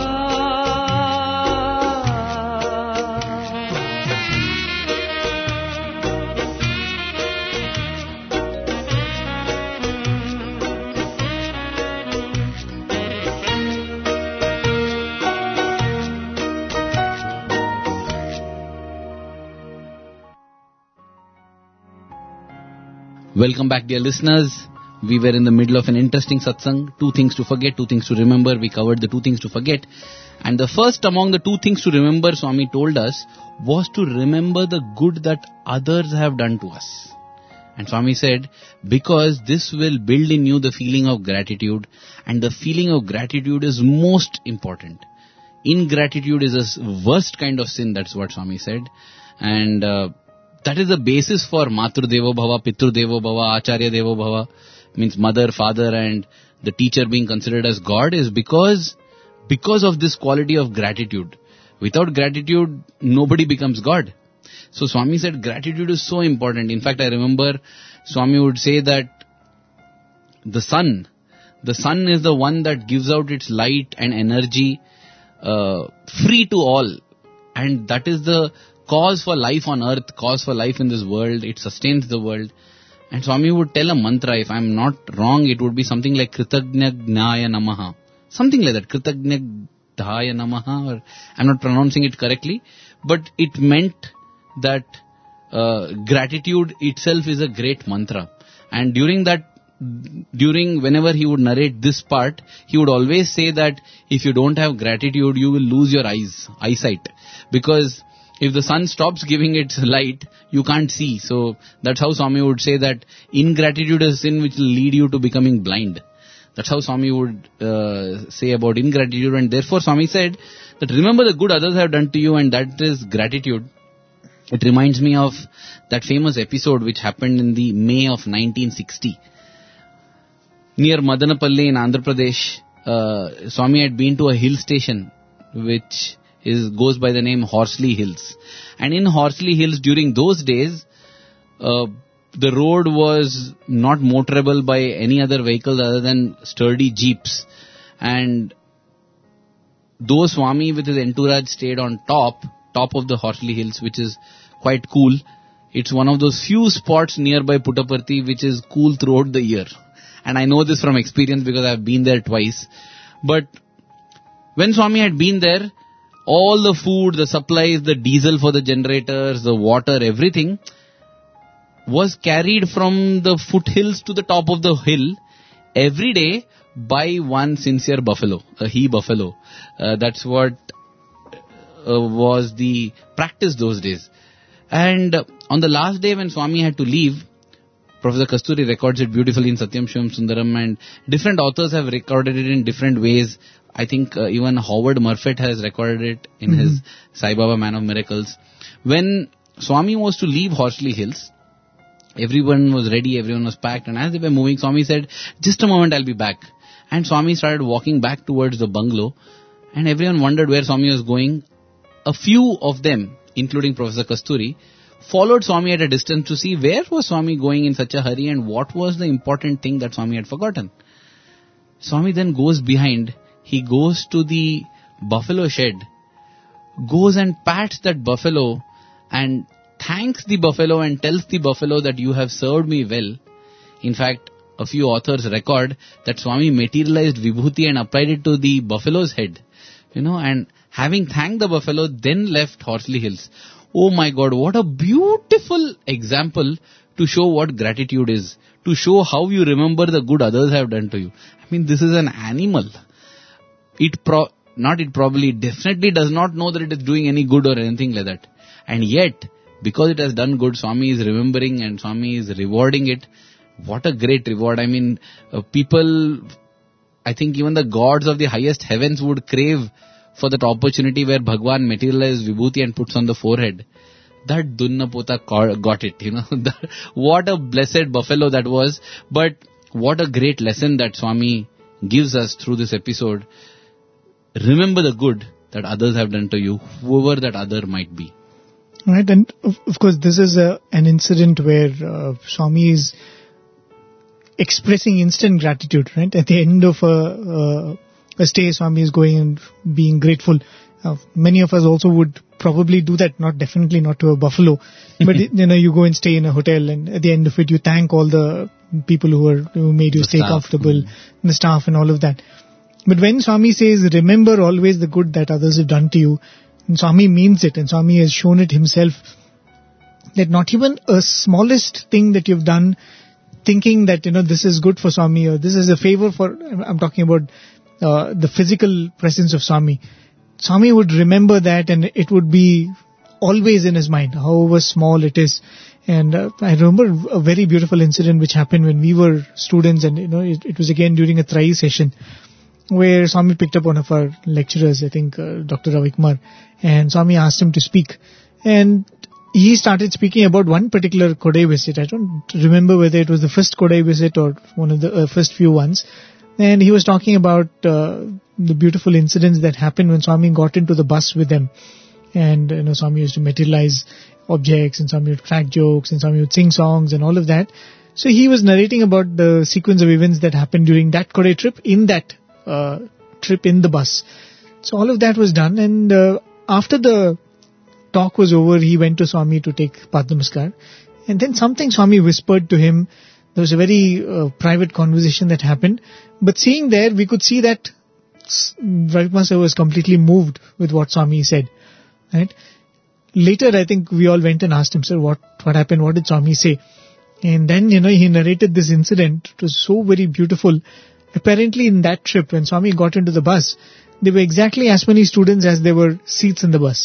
Welcome back, dear listeners. We were in the middle of an interesting satsang. 2 things to forget, 2 things to remember. We covered the 2 things to forget. And the first among the 2 things to remember, Swami told us, was to remember the good that others have done to us. And Swami said, because this will build in you the feeling of gratitude. And the feeling of gratitude is most important. Ingratitude is the worst kind of sin, that's what Swami said. And that is the basis for Matru Devo Bhava, Pitru Devo Bhava, Acharya Devo Bhava, means mother, father and the teacher being considered as God, is because of this quality of gratitude. Without gratitude, nobody becomes God. So Swami said gratitude is so important. In fact, I remember Swami would say that the sun is the one that gives out its light and energy free to all. And that is the cause for life on earth, cause for life in this world. It sustains the world. And Swami would tell a mantra, if I'm not wrong, it would be something like Kritagnyadhnaya Namaha. Something like that, Kritagnyadhnaya Namaha, or I'm not pronouncing it correctly. But it meant that gratitude itself is a great mantra. And whenever he would narrate this part, he would always say that if you don't have gratitude, you will lose your eyesight. Because if the sun stops giving its light, you can't see. So that's how Swami would say that ingratitude is a sin which will lead you to becoming blind. That's how Swami would say about ingratitude, and therefore Swami said that remember the good others have done to you, and that is gratitude. It reminds me of that famous episode which happened in the May of 1960. Near Madanapalli in Andhra Pradesh, Swami had been to a hill station which goes by the name Horsley Hills. And in Horsley Hills during those days, the road was not motorable by any other vehicles other than sturdy jeeps. And though Swami with his entourage stayed on top of the Horsley Hills, which is quite cool, it's one of those few spots nearby Puttaparthi which is cool throughout the year. And I know this from experience because I've been there twice. But when Swami had been there, all the food, the supplies, the diesel for the generators, the water, everything was carried from the foothills to the top of the hill every day by one sincere buffalo, a he-buffalo. That's what was the practice those days. And on the last day when Swami had to leave, Professor Kasturi records it beautifully in Satyam Shivam Sundaram, and different authors have recorded it in different ways. I think even Howard Murfitt has recorded it in his Sai Baba Man of Miracles. When Swami was to leave Horsley Hills, everyone was ready, everyone was packed, and as they were moving, Swami said, just a moment, I'll be back. And Swami started walking back towards the bungalow, and everyone wondered where Swami was going. A few of them, including Professor Kasturi, followed Swami at a distance to see where was Swami going in such a hurry and what was the important thing that Swami had forgotten. Swami then goes behind, he goes to the buffalo shed, goes and pats that buffalo and thanks the buffalo and tells the buffalo that you have served me well. In fact, a few authors record that Swami materialized vibhuti and applied it to the buffalo's head. And having thanked the buffalo, then left Horsley Hills. Oh my God, what a beautiful example to show what gratitude is, to show how you remember the good others have done to you. I mean, this is an animal. Definitely does not know that it is doing any good or anything like that. And yet, because it has done good, Swami is remembering and Swami is rewarding it. What a great reward. I mean, people, I think even the gods of the highest heavens would crave for that opportunity where Bhagwan materializes vibhuti and puts on the forehead. That Dunnapota got it, What a blessed buffalo that was. But what a great lesson that Swami gives us through this episode. Remember the good that others have done to you, whoever that other might be. Right, and of course this is an incident where Swami is expressing instant gratitude, right? At the end of a stay, Swami is going and being grateful. Many of us also would probably do that, definitely not to a buffalo, but you go and stay in a hotel, and at the end of it you thank all the people who made you stay comfortable, the staff and all of that. But when Swami says, remember always the good that others have done to you, and Swami means it, and Swami has shown it himself, that not even a smallest thing that you've done, thinking that, this is good for Swami, or this is a favor for, I'm talking about the physical presence of Swami. Swami would remember that, and it would be always in his mind, however small it is. And I remember a very beautiful incident which happened when we were students, and it was again during a Trai session, where Swami picked up one of our lecturers, I think Dr. Ravikumar, and Swami asked him to speak. And he started speaking about one particular Kodai visit. I don't remember whether it was the first Kodai visit or one of the first few ones. And he was talking about the beautiful incidents that happened when Swami got into the bus with them. And, Swami used to materialize objects, and Swami would crack jokes, and Swami would sing songs and all of that. So he was narrating about the sequence of events that happened during that Kodai trip, in that trip in the bus. So all of that was done, and after the talk was over, he went to Swami to take Pad Namaskar, and then something Swami whispered to him. There was a very private conversation that happened, but seeing there, we could see that Ravikumar sir was completely moved with what Swami said, right? Later, I think we all went and asked him, sir, what happened? What did Swami say? And then, he narrated this incident. It was so very beautiful. Apparently, in that trip, when Swami got into the bus, there were exactly as many students as there were seats in the bus.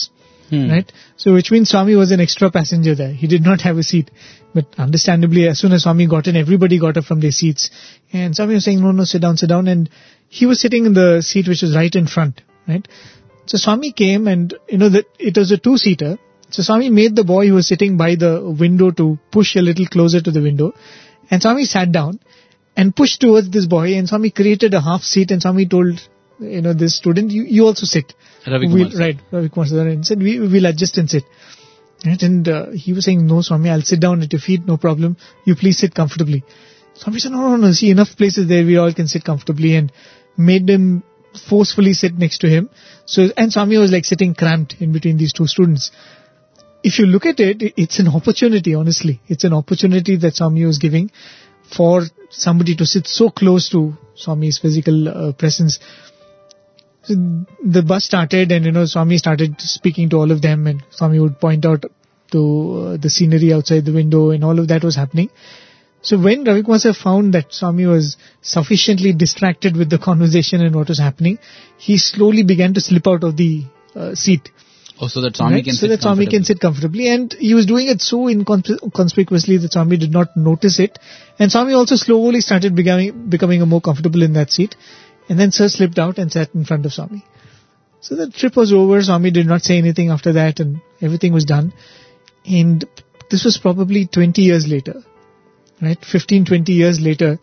right? So which means Swami was an extra passenger there. He did not have a seat. But understandably, as soon as Swami got in, everybody got up from their seats. And Swami was saying, no, sit down. And he was sitting in the seat which was right in front, right? So Swami came and, that it was a two-seater. So Swami made the boy who was sitting by the window to push a little closer to the window. And Swami sat down and pushed towards this boy, and Swami created a half seat, and Swami told, this student, you also sit. Ravi Kumar. Right, Ravi Kumar Sir, and said, we'll adjust and sit. Right, and he was saying, no Swami, I'll sit down at your feet, no problem. You please sit comfortably. Swami said, no, see, enough places there, we all can sit comfortably, and made him forcefully sit next to him. So, and Swami was like sitting cramped in between these two students. If you look at it, it's an opportunity, honestly. It's an opportunity that Swami was giving for somebody to sit so close to Swami's physical presence. So the bus started, and Swami started speaking to all of them, and Swami would point out to the scenery outside the window, and all of that was happening. So when Ravi Kumar Sir found that Swami was sufficiently distracted with the conversation and what was happening, he slowly began to slip out of the seat. Oh, so that Swami can sit so that Swami can sit comfortably. And he was doing it so inconspicuously that Swami did not notice it. And Swami also slowly started becoming more comfortable in that seat. And then Sir slipped out and sat in front of Swami. So the trip was over. Swami did not say anything after that, and everything was done. And this was probably 20 years later, right? 15, 20 years later,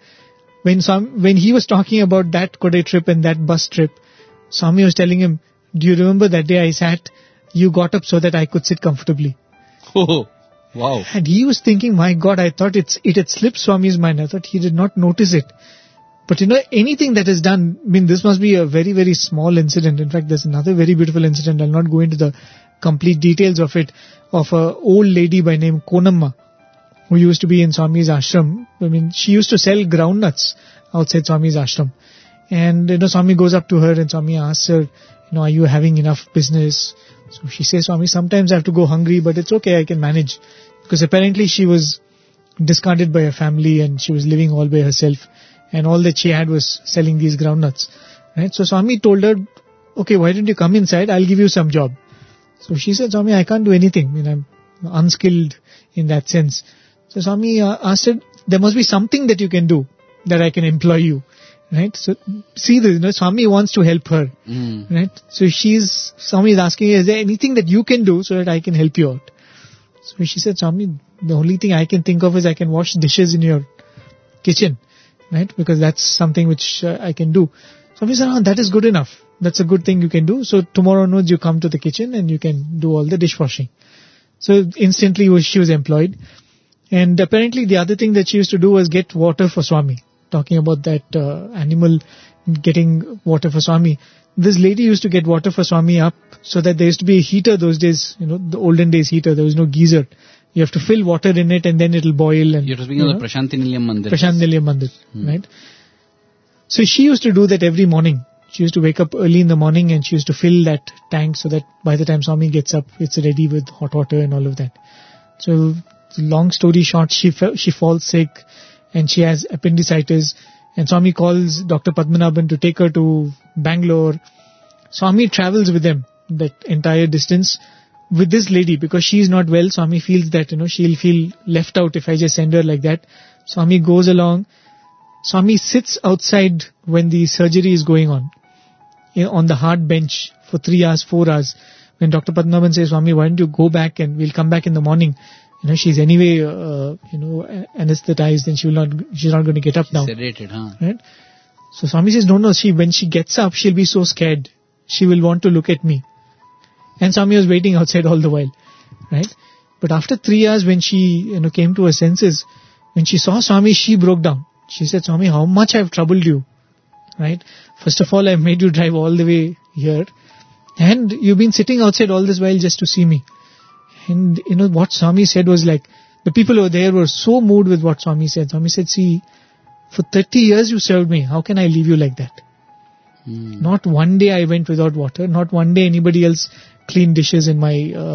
when he was talking about that Kodai trip and that bus trip, Swami was telling him, do you remember that day I sat? You got up so that I could sit comfortably. Oh, wow. And he was thinking, my God, I thought it had slipped Swami's mind. I thought he did not notice it. But anything that is done, this must be a very, very small incident. In fact, there's another very beautiful incident. I'll not go into the complete details of it, of an old lady by name Konamma, who used to be in Swami's ashram. She used to sell groundnuts outside Swami's ashram. And, Swami goes up to her and Swami asks her, are you having enough business? So she says, Swami, sometimes I have to go hungry, but it's okay, I can manage. Because apparently she was discarded by her family and she was living all by herself. And all that she had was selling these groundnuts. Right? So Swami told her, okay, why don't you come inside? I'll give you some job. So she said, Swami, I can't do anything. I'm unskilled in that sense. So Swami asked her, there must be something that you can do that I can employ you. Right? So see this, Swami wants to help her. Right? So Swami is asking, is there anything that you can do so that I can help you out? So she said, Swami, the only thing I can think of is I can wash dishes in your kitchen. Right? Because that's something which I can do. Swami said, that is good enough. That's a good thing you can do. So tomorrow onwards you come to the kitchen and you can do all the dishwashing. So instantly she was employed. And apparently the other thing that she used to do was get water for Swami. Talking about that animal getting water for Swami. This lady used to get water for Swami up so that there used to be a heater those days, the olden days heater. There was no geyser. You have to fill water in it and then it'll boil. And, You're speaking of the Prashanti Nilayam Mandir. Prashanti Nilayam Mandir, right? So she used to do that every morning. She used to wake up early in the morning and she used to fill that tank so that by the time Swami gets up, it's ready with hot water and all of that. So long story short, she falls sick and she has appendicitis. And Swami calls Dr. Padmanabhan to take her to Bangalore. Swami travels with them that entire distance with this lady because she is not well. Swami feels that, she'll feel left out if I just send her like that. Swami goes along. Swami sits outside when the surgery is going on the hard bench for 3 hours, 4 hours. When Dr. Padmanabhan says, Swami, why don't you go back and we'll come back in the morning. She's anyway, anesthetized and she's not going to get up now. Sedated, huh? Right? So Swami says, no, when she gets up, she'll be so scared. She will want to look at me. And Swami was waiting outside all the while. Right? But after 3 hours, when she, came to her senses, when she saw Swami, she broke down. She said, Swami, how much I've troubled you. Right? First of all, I made you drive all the way here. And you've been sitting outside all this while just to see me. And what Swami said was like, the people over there were so moved with what Swami said. Swami said, see, for 30 years you served me. How can I leave you like that? Not one day I went without water. Not one day anybody else cleaned dishes in my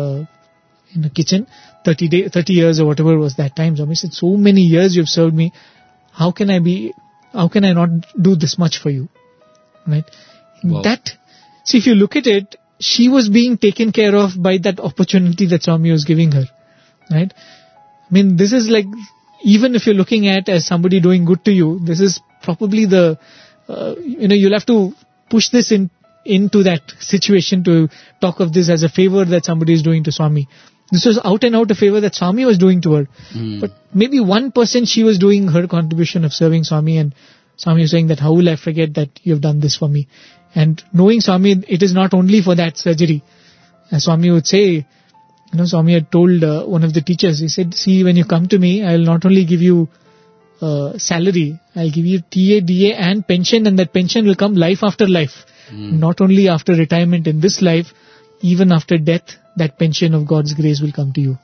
in the kitchen. 30 years or whatever was that time. Swami said, so many years you've served me. How can I not do this much for you? Right? Wow. That, see, if you look at it, she was being taken care of by that opportunity that Swami was giving her, right? I mean, this is like, even if you're looking at as somebody doing good to you, this is probably the, you'll have to push this into that situation to talk of this as a favor that somebody is doing to Swami. This was out and out a favor that Swami was doing to her. But maybe 1% she was doing her contribution of serving Swami, and Swami was saying that, how will I forget that you've done this for me? And knowing Swami, it is not only for that surgery. As Swami would say, Swami had told one of the teachers, he said, see, when you come to me, I'll not only give you salary, I'll give you TA, DA and pension, and that pension will come life after life. Not only after retirement in this life, even after death, that pension of God's grace will come to you.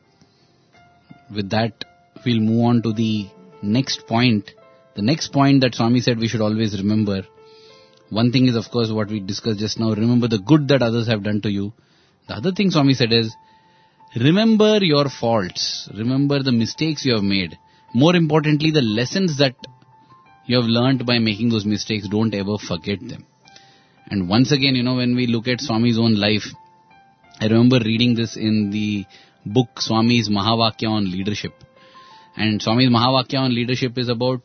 With that, we'll move on to the next point. The next point that Swami said we should always remember. One thing is, of course, what we discussed just now. Remember the good that others have done to you. The other thing Swami said is, remember your faults. Remember the mistakes you have made. More importantly, the lessons that you have learned by making those mistakes. Don't ever forget them. And once again, when we look at Swami's own life, I remember reading this in the book Swami's Mahavakya on Leadership. And Swami's Mahavakya on Leadership is about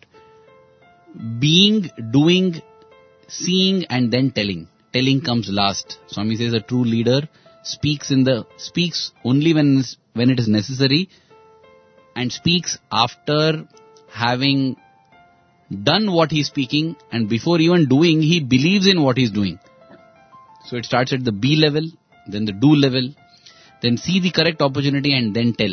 being, doing, seeing and then telling. Telling comes last. Swami says a true leader speaks only when it is necessary, and speaks after having done what he's speaking, and before even doing, he believes in what he's doing. So it starts at the be level, then the do level, then see the correct opportunity and then tell.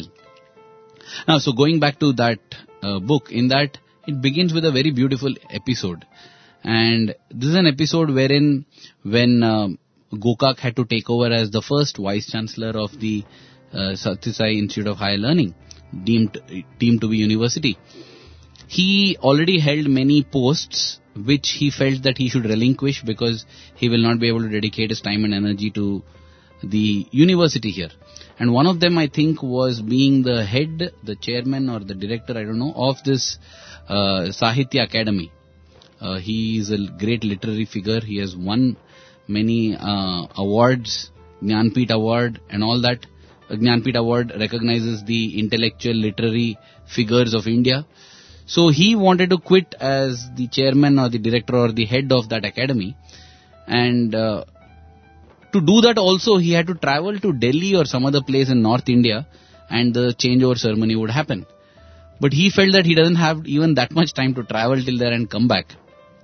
Now, so going back to that book, in that it begins with a very beautiful episode. And this is an episode wherein when Gokak had to take over as the first Vice Chancellor of the Sathya Sai Institute of Higher Learning, deemed to be university. He already held many posts which he felt that he should relinquish because he will not be able to dedicate his time and energy to the university here. And one of them, I think, was being the head, the chairman or the director, I don't know, of this Sahitya Academy. He is a great literary figure. He has won many awards, Jnanpith Award and all that. Jnanpith Award recognizes the intellectual literary figures of India. So he wanted to quit as the chairman or the director or the head of that academy. And to do that also, he had to travel to Delhi or some other place in North India, and the changeover ceremony would happen. But he felt that he doesn't have even that much time to travel till there and come back.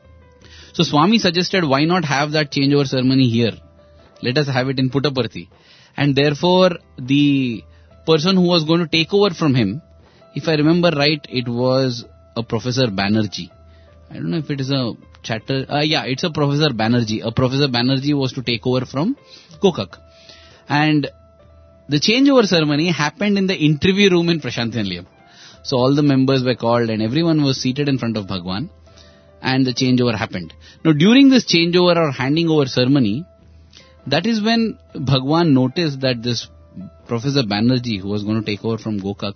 So Swami suggested, why not have that changeover ceremony here? Let us have it in Puttaparthi. And therefore, the person who was going to take over from him, if I remember right, it was a Professor Banerjee. I don't know if it is a chatter. It's a Professor Banerjee. A Professor Banerjee was to take over from Gokak. And the changeover ceremony happened in the interview room in Prasanthi Nilayam. So all the members were called and everyone was seated in front of Bhagwan. And the changeover happened. Now during this changeover or handing over ceremony, that is when Bhagwan noticed that this Professor Banerjee, who was going to take over from Gokak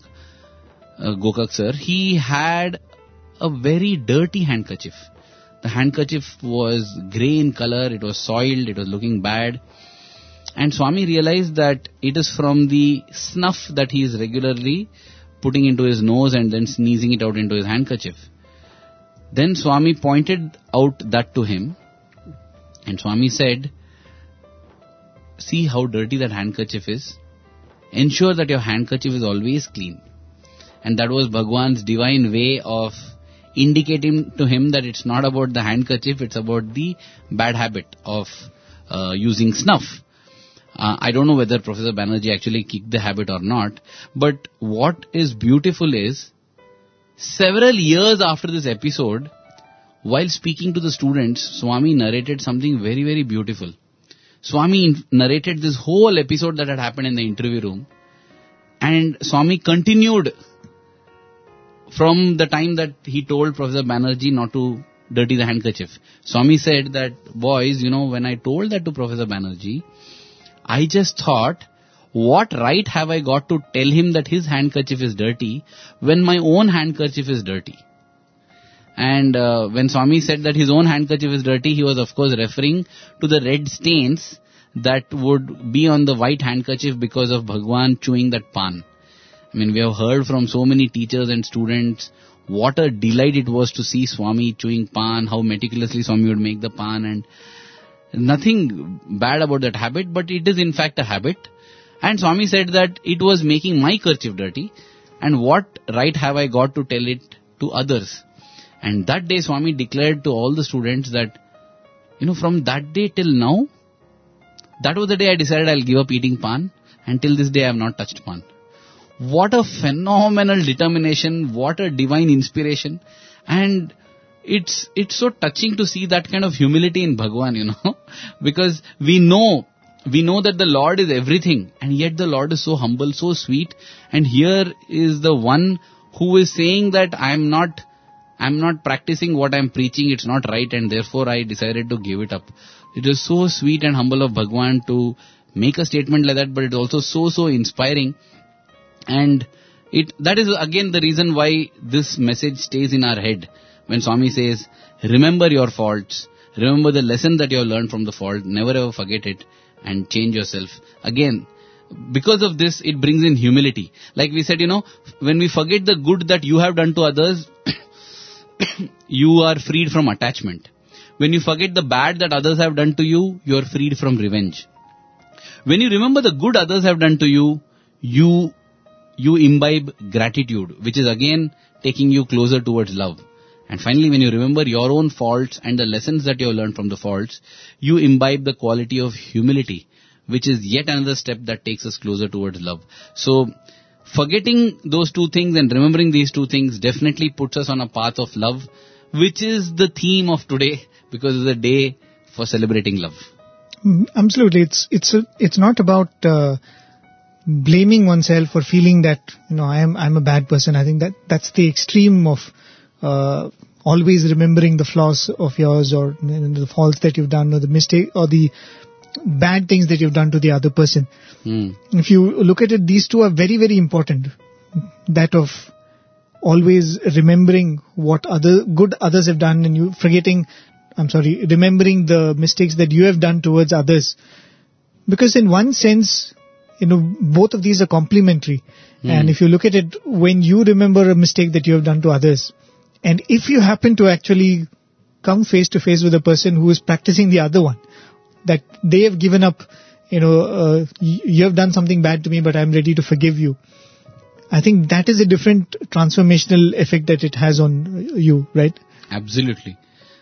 sir, he had a very dirty handkerchief. The handkerchief was grey in color, it was soiled, it was looking bad. And Swami realized that it is from the snuff that he is regularly putting into his nose and then sneezing it out into his handkerchief. Then Swami pointed out that to him, and Swami said, see how dirty that handkerchief is. Ensure that your handkerchief is always clean. And that was Bhagwan's divine way of indicating to him that it's not about the handkerchief, it's about the bad habit of using snuff. I don't know whether Professor Banerjee actually kicked the habit or not, but what is beautiful is, several years after this episode, while speaking to the students, Swami narrated something very, very beautiful. Swami narrated this whole episode that had happened in the interview room, and Swami continued from the time that he told Professor Banerjee not to dirty the handkerchief. Swami said that, boys, when I told that to Professor Banerjee, I just thought, what right have I got to tell him that his handkerchief is dirty when my own handkerchief is dirty? And when Swami said that his own handkerchief is dirty, he was of course referring to the red stains that would be on the white handkerchief because of Bhagwan chewing that pan. I mean, we have heard from so many teachers and students what a delight it was to see Swami chewing pan, how meticulously Swami would make the pan, and nothing bad about that habit, but it is in fact a habit. And Swami said that it was making my kerchief dirty, and what right have I got to tell it to others? And that day Swami declared to all the students that, from that day till now, that was the day I decided I'll give up eating pan, and till this day I have not touched pan. What a phenomenal determination, what a divine inspiration, and it's so touching to see that kind of humility in Bhagwan, because we know that the Lord is everything, and yet the Lord is so humble, so sweet, and here is the one who is saying that I'm not practicing what I'm preaching, it's not right, and therefore I decided to give it up. It is so sweet and humble of Bhagwan to make a statement like that, but it's also so inspiring. And that is again the reason why this message stays in our head. When Swami says, remember your faults, remember the lesson that you have learned from the fault, never ever forget it and change yourself. Again, because of this, it brings in humility. Like we said, when we forget the good that you have done to others, you are freed from attachment. When you forget the bad that others have done to you, you are freed from revenge. When you remember the good others have done to you, you imbibe gratitude, which is again taking you closer towards love. And finally, when you remember your own faults and the lessons that you have learned from the faults, you imbibe the quality of humility, which is yet another step that takes us closer towards love. So, forgetting those two things and remembering these two things definitely puts us on a path of love, which is the theme of today, because it's a day for celebrating love. Absolutely. It's not about blaming oneself or feeling that I'm a bad person. I think that's the extreme of always remembering the flaws of yours, or the faults that you've done, or the mistake or the bad things that you've done to the other person. If you look at it, these two are very, very important. That of always remembering what good others have done, and remembering the mistakes that you have done towards others. Because in one sense, both of these are complementary. And if you look at it, when you remember a mistake that you have done to others, and if you happen to actually come face to face with a person who is practicing the other one, that they have given up, you have done something bad to me, but I'm ready to forgive you. I think that is a different transformational effect that it has on you, right? Absolutely.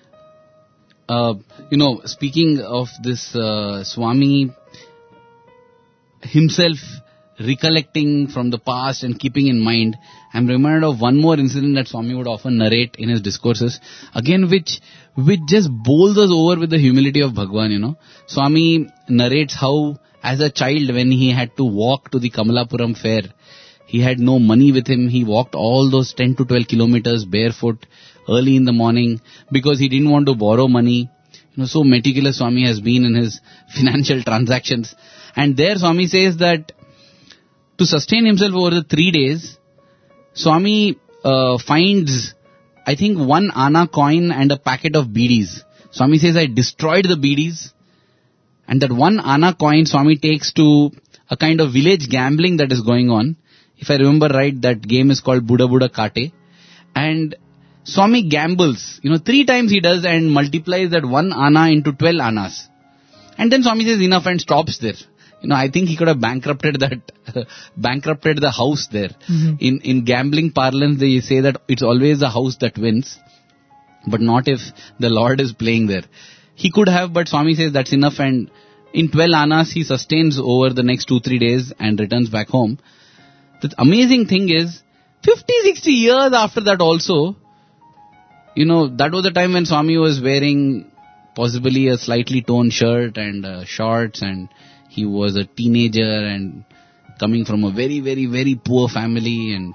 Speaking of this, Swami himself recollecting from the past and keeping in mind, I'm reminded of one more incident that Swami would often narrate in his discourses, again which just bowls us over with the humility of Bhagwan, Swami narrates how as a child, when he had to walk to the Kamalapuram fair, he had no money with him. He walked all those 10 to 12 kilometers barefoot early in the morning because he didn't want to borrow money. So meticulous Swami has been in his financial transactions. And there Swami says that to sustain himself over the 3 days, Swami finds, I think, 1 Anna coin and a packet of beedis. Swami says, I destroyed the beedis, and that 1 Anna coin Swami takes to a kind of village gambling that is going on. If I remember right, that game is called Buddha Buddha Kate. And Swami gambles, 3 times he does and multiplies that 1 Anna into 12 Annas. And then Swami says enough and stops there. I think he could have bankrupted the house there. Mm-hmm. In gambling parlance, they say that it's always the house that wins, but not if the Lord is playing there. He could have, but Swami says that's enough, and in 12 Annas he sustains over the next 2-3 days and returns back home. The amazing thing is, 50-60 years after that also, that was the time when Swami was wearing possibly a slightly torn shirt and shorts, and he was a teenager and coming from a very, very, very poor family. And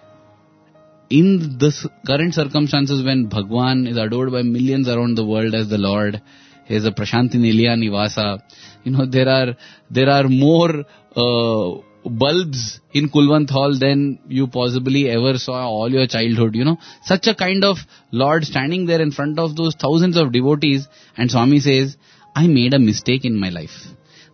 in this current circumstances, when Bhagwan is adored by millions around the world as the Lord, he is a Prashanti Nilaya Nivasa. There are more bulbs in Kulwant Hall than you possibly ever saw all your childhood. Such a kind of Lord standing there in front of those thousands of devotees, and Swami says, I made a mistake in my life.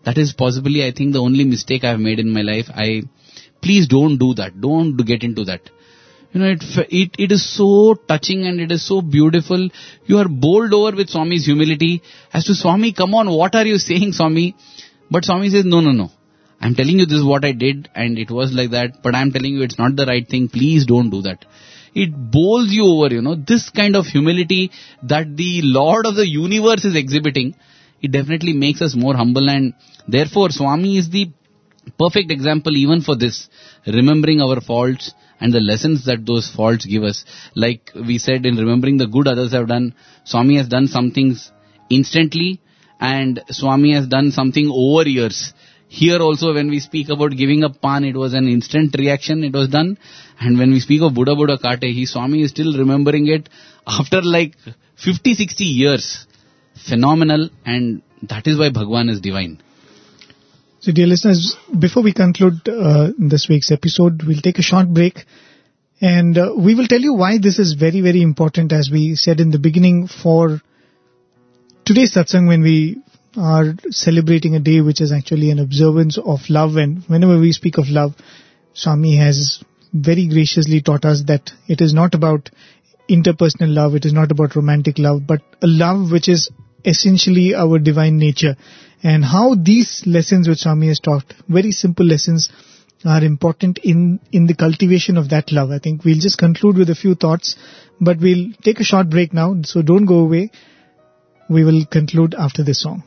That is possibly, I think, the only mistake I have made in my life. Please don't do that. Don't get into that. It is so touching and it is so beautiful. You are bowled over with Swami's humility. As to Swami, come on, what are you saying, Swami? But Swami says, no. I'm telling you this is what I did and it was like that. But I'm telling you it's not the right thing. Please don't do that. It bowls you over, this kind of humility that the Lord of the universe is exhibiting. It definitely makes us more humble, and therefore Swami is the perfect example even for this. Remembering our faults and the lessons that those faults give us. Like we said, in remembering the good others have done, Swami has done some things instantly and Swami has done something over years. Here also when we speak about giving up pan, it was an instant reaction, it was done. And when we speak of Buddha Buddha Kate, Swami is still remembering it after like 50-60 years. Phenomenal, and that is why Bhagwan is divine. So dear listeners, before we conclude this week's episode, we'll take a short break and we will tell you why this is very, very important, as we said in the beginning, for today's satsang, when we are celebrating a day which is actually an observance of love. And whenever we speak of love, Swami has very graciously taught us that it is not about interpersonal love, it is not about romantic love, but a love which is essentially our divine nature. And how these lessons which Swami has taught, very simple lessons, are important in the cultivation of that love. I think we'll just conclude with a few thoughts, but we'll take a short break now, so don't go away. We will conclude after this song.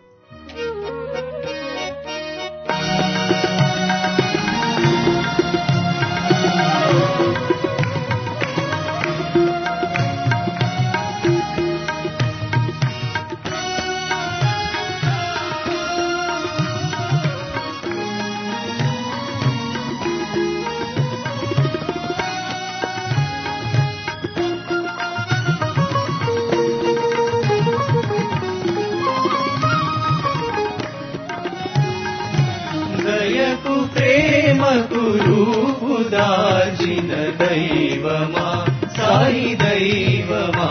दार्जिन दैवमा Sai दैवमा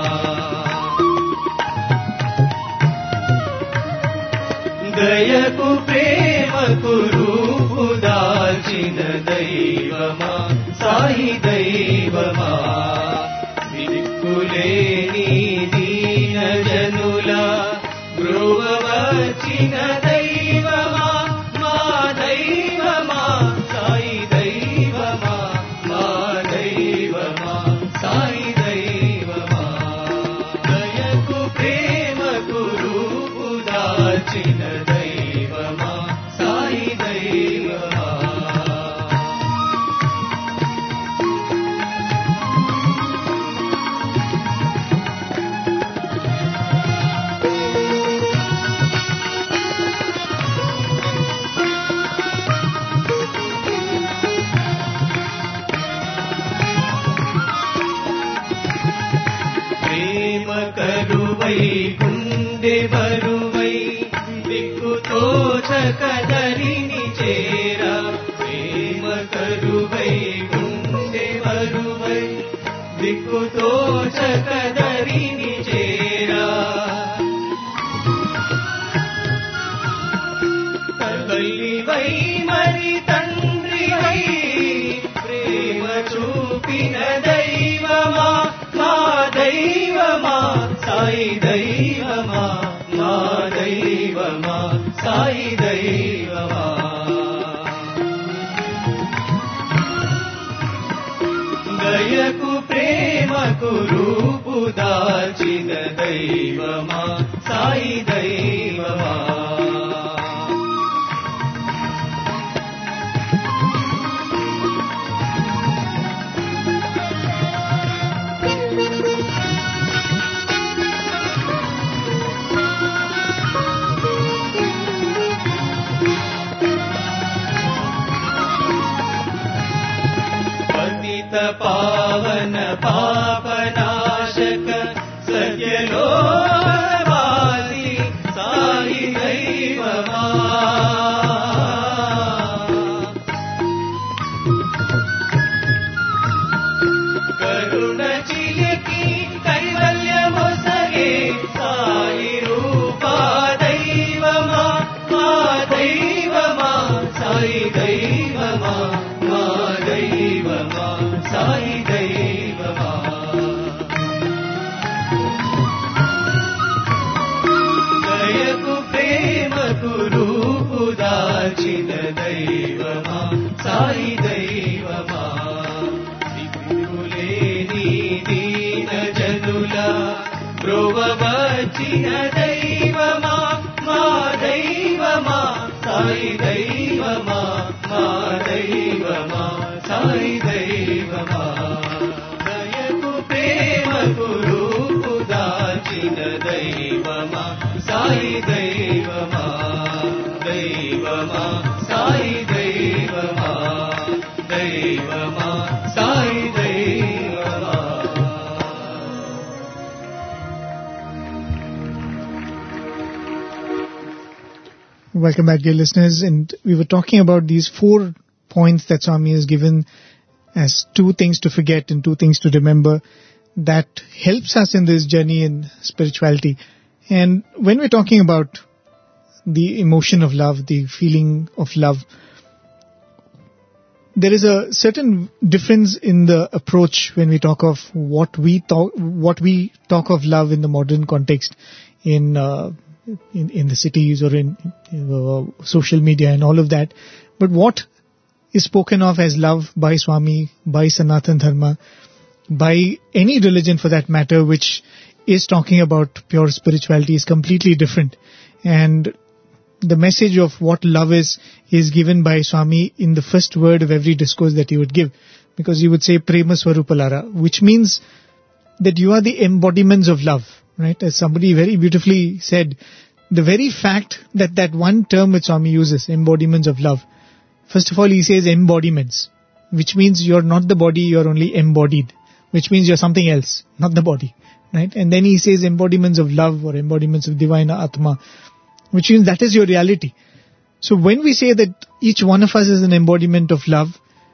दयकु प्रेमकु रूपु दार्जिन दैवमा Sai दैवमा दिक्कुलेनी दीन जनुला ब्रुववचिन दैवमा मा दैवमा साई दैवमा मा दैवमा साई दैवमा दयकु प्रेमकु रूपु दार्जिन दैवमा साई दैवमा गुंडे बरुवै दिक्कु तोचक दरिनि चेरा प्रेम करुवै गुंडे बरुवै दिक्कु तोचक दरिनि चेरा तल्लिवै मरि तंड्रिवै प्रेम चूपिन दैवमा मा दैवमा साई दैवमा मा दैवमा साई दैवमा दयकु प्रेमकु रूपु दार्जिन दैवमा साई दैवमा पावन पापनाशक सज्जनोवासी साई दैवमा करुण चिलकी कैवल्यमोसगे साई रूपा दैवमा मा दैवमा मा दैवमा साई दैवमा दयकु प्रेमकु रूपु दाचिन दैवमा साई दैवमा दिक्कुलेनी दीन जनुला ब्रोववचिन दैवमा मा दैवमा साई दैवमा मा दैवमा Sai दैवमा दयकु प्रेमकु रूपु दाचिन दैवमा Sai दैवमा दैवमा Sai दैवमा दैवमा Sai दैवमा. Welcome back, dear listeners. And we were talking about these 4 points that Swami has given as 2 things to forget and 2 things to remember that helps us in this journey in spirituality. And when we're talking about the emotion of love, the feeling of love, there is a certain difference in the approach when we talk of what we talk of love in the modern context in the cities or in social media and all of that. But what is spoken of as love by Swami, by Sanatana Dharma, by any religion for that matter, which is talking about pure spirituality, is completely different. And the message of what love is given by Swami in the first word of every discourse that he would give. Because he would say, Prema Swarupalara, which means that you are the embodiments of love. Right? As somebody very beautifully said, the very fact that one term which Swami uses, embodiments of love. First of all, he says embodiments, which means you're not the body, you're only embodied, which means you're something else, not the body. Right? And then he says embodiments of love or embodiments of divine Atma, which means that is your reality. So when we say that each one of us is an embodiment of love,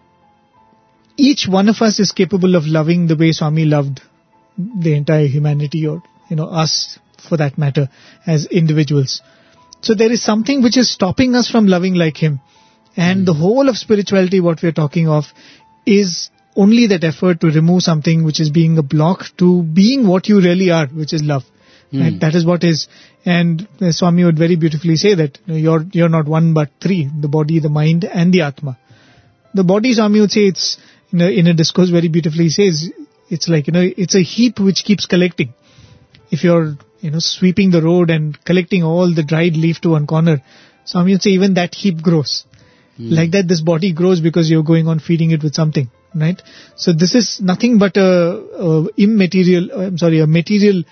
each one of us is capable of loving the way Swami loved the entire humanity, or us for that matter, as individuals. So there is something which is stopping us from loving like him. And the whole of spirituality, what we are talking of, is only that effort to remove something which is being a block to being what you really are, which is love. Right? That is what is. And Swami would very beautifully say that you're not one but 3, the body, the mind and the Atma. The body, Swami would say, it's in a discourse very beautifully says, it's like, it's a heap which keeps collecting. If you're, sweeping the road and collecting all the dried leaf to one corner, Swami would say even that heap grows. Like that, this body grows because you're going on feeding it with something, right? So this is nothing but a material,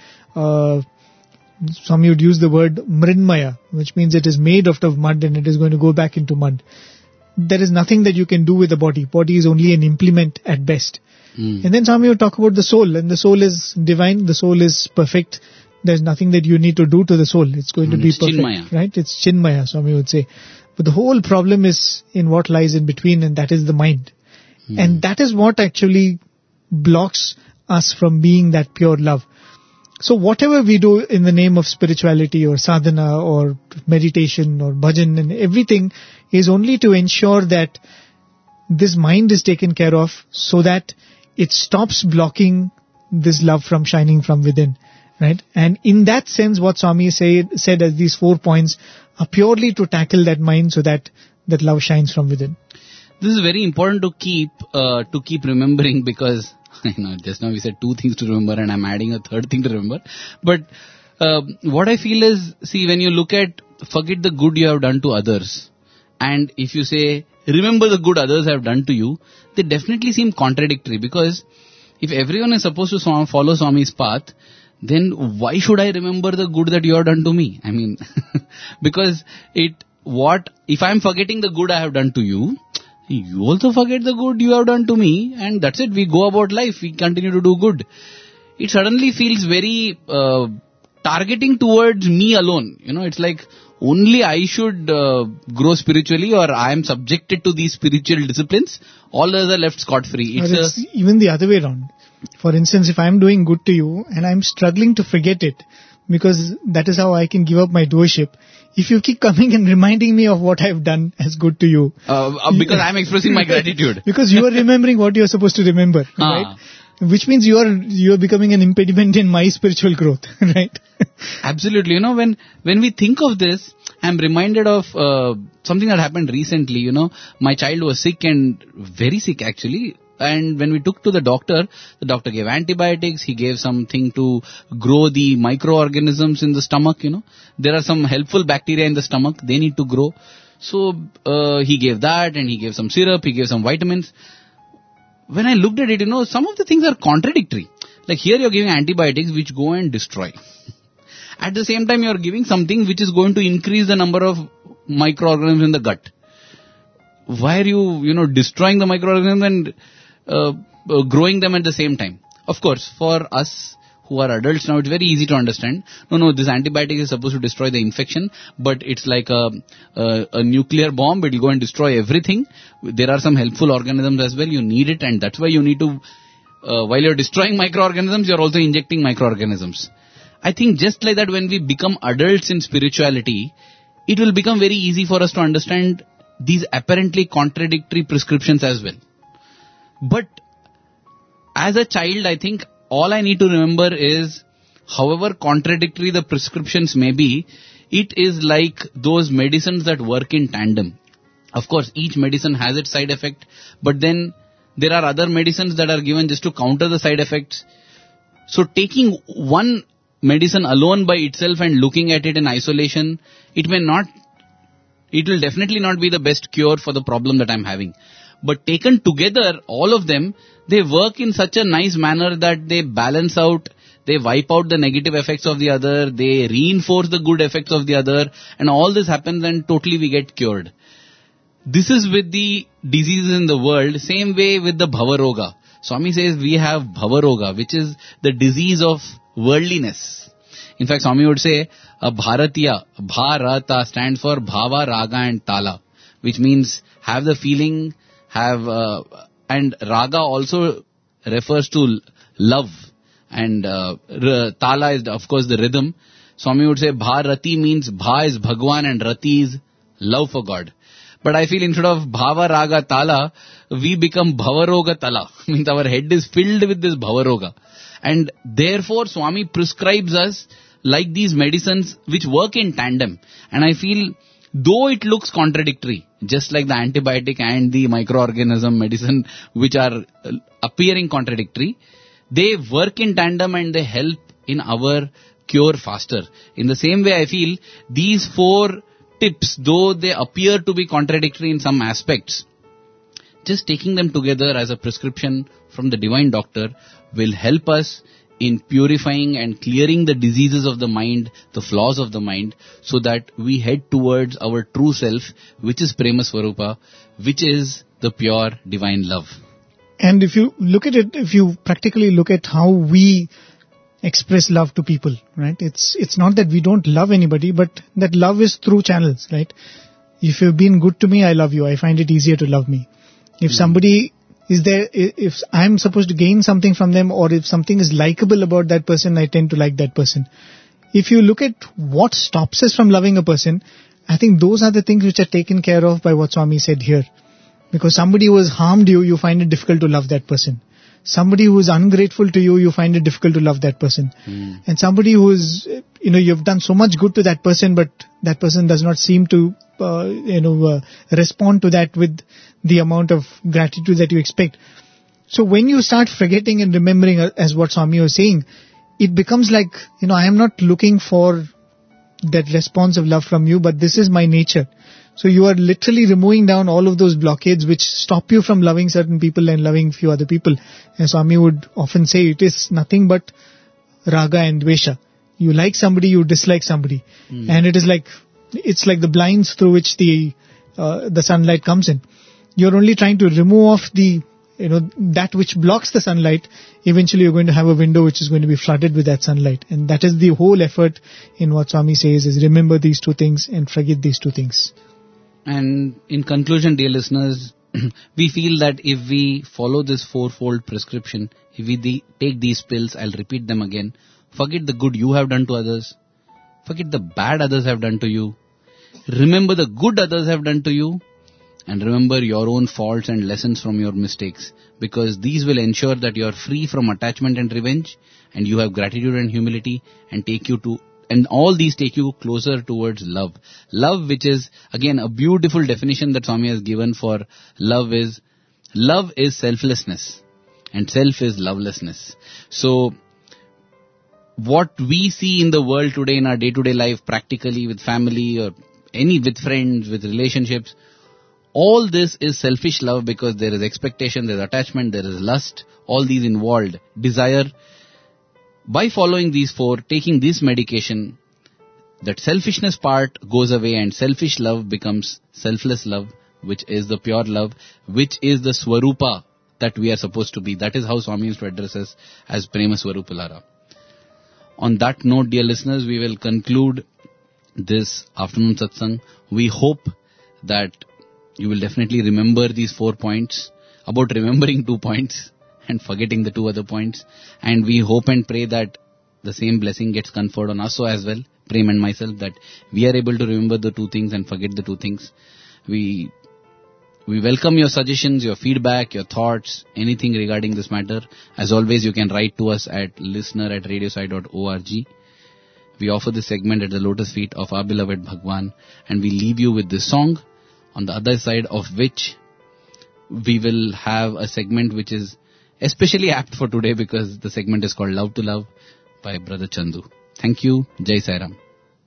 Swami would use the word mrinmaya, which means it is made out of mud and it is going to go back into mud. There is nothing that you can do with the body. Body is only an implement at best. And then Swami would talk about the soul, and the soul is divine, the soul is perfect. There's nothing that you need to do to the soul. It's going to be perfect, Chinmaya. Right? It's Chinmaya, Swami would say. But the whole problem is in what lies in between, and that is the mind. And that is what actually blocks us from being that pure love. So whatever we do in the name of spirituality or sadhana or meditation or bhajan and everything is only to ensure that this mind is taken care of so that it stops blocking this love from shining from within. Right? And in that sense, what Swami said as these 4 points are purely to tackle that mind so that love shines from within. This is very important to keep remembering, because just now we said 2 things to remember and I'm adding a 3rd thing to remember. But what I feel is, see, when you look at forget the good you have done to others, and if you say remember the good others have done to you, they definitely seem contradictory, because if everyone is supposed to follow Swami's path, then why should I remember the good that you have done to me? I mean, because if I'm forgetting the good I have done to you, you also forget the good you have done to me, and that's it. We go about life. We continue to do good. It suddenly feels very targeting towards me alone. It's like only I should grow spiritually, or I am subjected to these spiritual disciplines. All others are left scot-free. It's even the other way around. For instance, if I'm doing good to you and I'm struggling to forget it, because that is how I can give up my doership. If you keep coming and reminding me of what I've done as good to you. Because I'm expressing my gratitude. Because you are remembering what you're supposed to remember, right? Which means you are becoming an impediment in my spiritual growth, right? Absolutely. When we think of this, I'm reminded of something that happened recently. My child was sick, and very sick actually. And when we took to the doctor gave antibiotics. He gave something to grow the microorganisms in the stomach. There are some helpful bacteria in the stomach. They need to grow. So he gave that, and he gave some syrup. He gave some vitamins. When I looked at it, some of the things are contradictory. Like here you're giving antibiotics which go and destroy. At the same time, you're giving something which is going to increase the number of microorganisms in the gut. Why are you, destroying the microorganisms and growing them at the same time? Of course, for us who are adults now, it's very easy to understand. No, this antibiotic is supposed to destroy the infection, but it's like a nuclear bomb. It will go and destroy everything. There are some helpful organisms as well. You need it, and that's why you need to, while you're destroying microorganisms, you're also injecting microorganisms. I think just like that, when we become adults in spirituality, it will become very easy for us to understand these apparently contradictory prescriptions as well. But as a child, I think all I need to remember is, however contradictory the prescriptions may be, it is like those medicines that work in tandem. Of course, each medicine has its side effect, but then there are other medicines that are given just to counter the side effects. So taking one medicine alone by itself and looking at it in isolation, it will definitely not be the best cure for the problem that I'm having. But taken together, all of them, they work in such a nice manner that they balance out, they wipe out the negative effects of the other, they reinforce the good effects of the other, and all this happens and totally we get cured. This is with the diseases in the world, same way with the Bhavaroga. Swami says we have Bhavaroga, which is the disease of worldliness. In fact, Swami would say, a Bharatiya, Bharata stands for Bhava, Raga and Tala, which means have the feeling, and Raga also refers to love, and Tala is of course the rhythm. Swami would say Bharati means Bha is Bhagwan and Rati is love for God. But I feel instead of Bhava, Raga, Tala, we become Bhavaroga Tala. Means our head is filled with this Bhavaroga. And therefore Swami prescribes us like these medicines which work in tandem. And I feel, though it looks contradictory, just like the antibiotic and the microorganism medicine which are appearing contradictory, they work in tandem and they help in our cure faster. In the same way, I feel these 4 tips, though they appear to be contradictory in some aspects, just taking them together as a prescription from the divine doctor will help us in purifying and clearing the diseases of the mind, the flaws of the mind, so that we head towards our true self, which is Prema Swarupa, which is the pure divine love. And if you look at it, if you practically look at how we express love to people, right? It's not that we don't love anybody, but that love is through channels, right? If you've been good to me, I love you. I find it easier to love me. If somebody is there, if I'm supposed to gain something from them, or if something is likable about that person, I tend to like that person. If you look at what stops us from loving a person, I think those are the things which are taken care of by what Swami said here. Because somebody who has harmed you, you find it difficult to love that person. Somebody who is ungrateful to you, you find it difficult to love that person. And somebody who is, you've done so much good to that person, but that person does not seem to, respond to that with the amount of gratitude that you expect. So when you start forgetting and remembering, as what Swami was saying, it becomes like, I am not looking for that response of love from you, but this is my nature. So you are literally removing down all of those blockades which stop you from loving certain people and loving few other people. And Swami would often say it is nothing but raga and dvesha. You like somebody, you dislike somebody. And it's like the blinds through which the sunlight comes in. You're only trying to remove off that which blocks the sunlight. Eventually you're going to have a window which is going to be flooded with that sunlight. And that is the whole effort in what Swami says, is remember these 2 things and forget these 2 things. And in conclusion, dear listeners, we feel that if we follow this 4-fold prescription, if we take these pills, I'll repeat them again, Forget the good you have done to others. Forget the bad others have done to you. Remember the good others have done to you. And remember your own faults and lessons from your mistakes. Because these will ensure that you are free from attachment and revenge. And you have gratitude and humility. And all these take you closer towards love. Love, which is, again, a beautiful definition that Swami has given for love is selflessness. And self is lovelessness. So, what we see in the world today in our day-to-day life, practically with family or with friends, with relationships, all this is selfish love because there is expectation, there is attachment, there is lust, all these involved, desire. By following these four, taking this medication, that selfishness part goes away and selfish love becomes selfless love, which is the pure love, which is the Swarupa that we are supposed to be. That is how Swami used to address us as Prema Swarupalara. On that note, dear listeners, we will conclude this afternoon satsang. We hope that you will definitely remember these 4 points, about remembering 2 points and forgetting the 2 other points. And we hope and pray that the same blessing gets conferred on us so as well, Prem and myself, that we are able to remember the 2 things and forget the 2 things. We welcome your suggestions, your feedback, your thoughts, anything regarding this matter. As always, you can write to us at listener@radiosai.org. We offer this segment at the lotus feet of our beloved Bhagwan, and we leave you with this song, on the other side of which we will have a segment which is especially apt for today because the segment is called Love to Love by Brother Chandu. Thank you. Jai Sai Ram.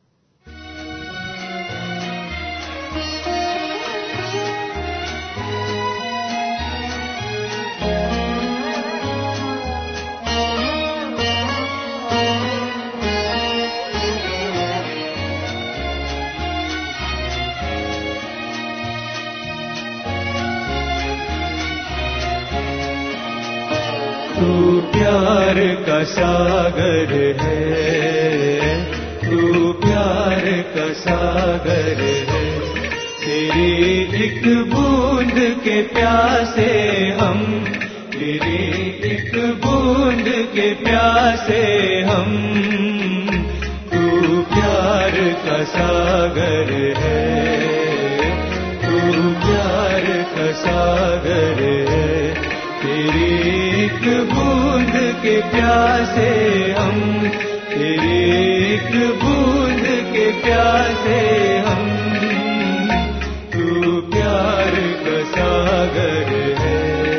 तू प्यार का सागर है, तू प्यार का सागर है, तेरी एक बूंद के प्यासे हम, तेरी एक बूंद के प्यासे हम, तू प्यार का सागर है, तू प्यार का सागर है, तेरी एक बूंद के प्यासे हम, तेरी एक बूंद के प्यासे हम, तू प्यार का सागर है।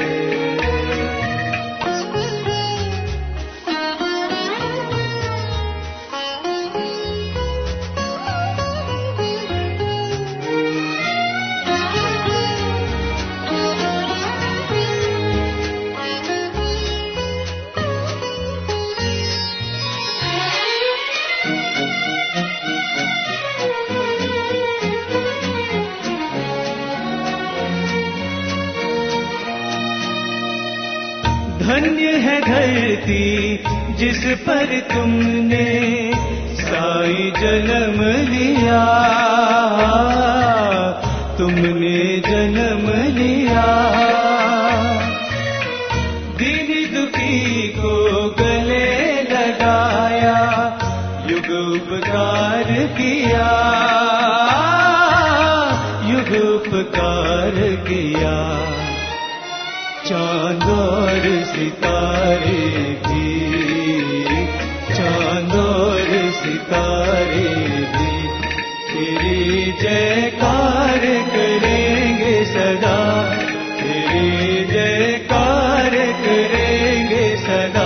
धन्य है धरती जिस पर तुमने साईं जन्म लिया, तुमने जन्म लिया, दीन दुखी को गले लगाया, युग उपकार किया, युग उपकार किया, चांद और सितारे भी, चांद और सितारे भी तेरी जयकार करेंगे सदा, तेरी जयकार करेंगे सदा,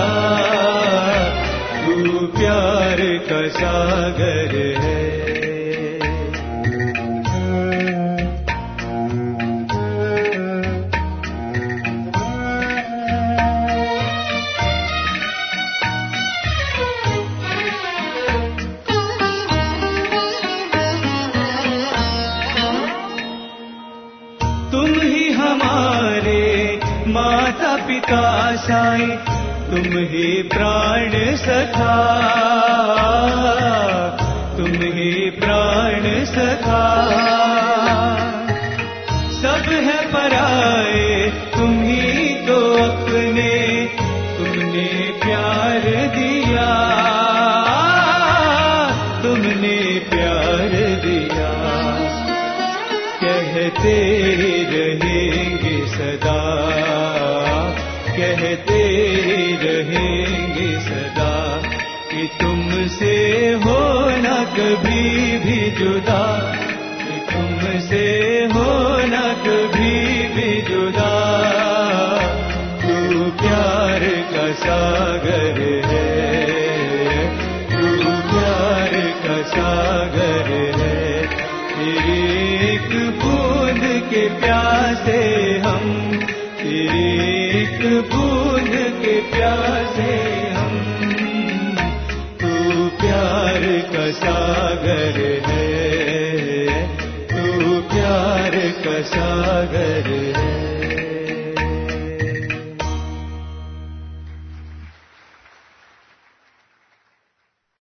तू प्यार का सागर है। पिता साईं तुम ही प्राण सखा, तुम ही प्राण सखा, सब है पराए तुम ही तो अपने, तुमने प्यार दिया, कहते रहेंगे सदा कि तुमसे होना कभी भी जुदा, कि तुमसे होना कभी भी जुदा। तू प्यार का सागर है, तू प्यार का सागर है। तेरी एक बूंद के प्यासे हम, तेरी एक बूंद के प्यासे हम। तू प्यार का सागर है, तू प्यार का सागर है।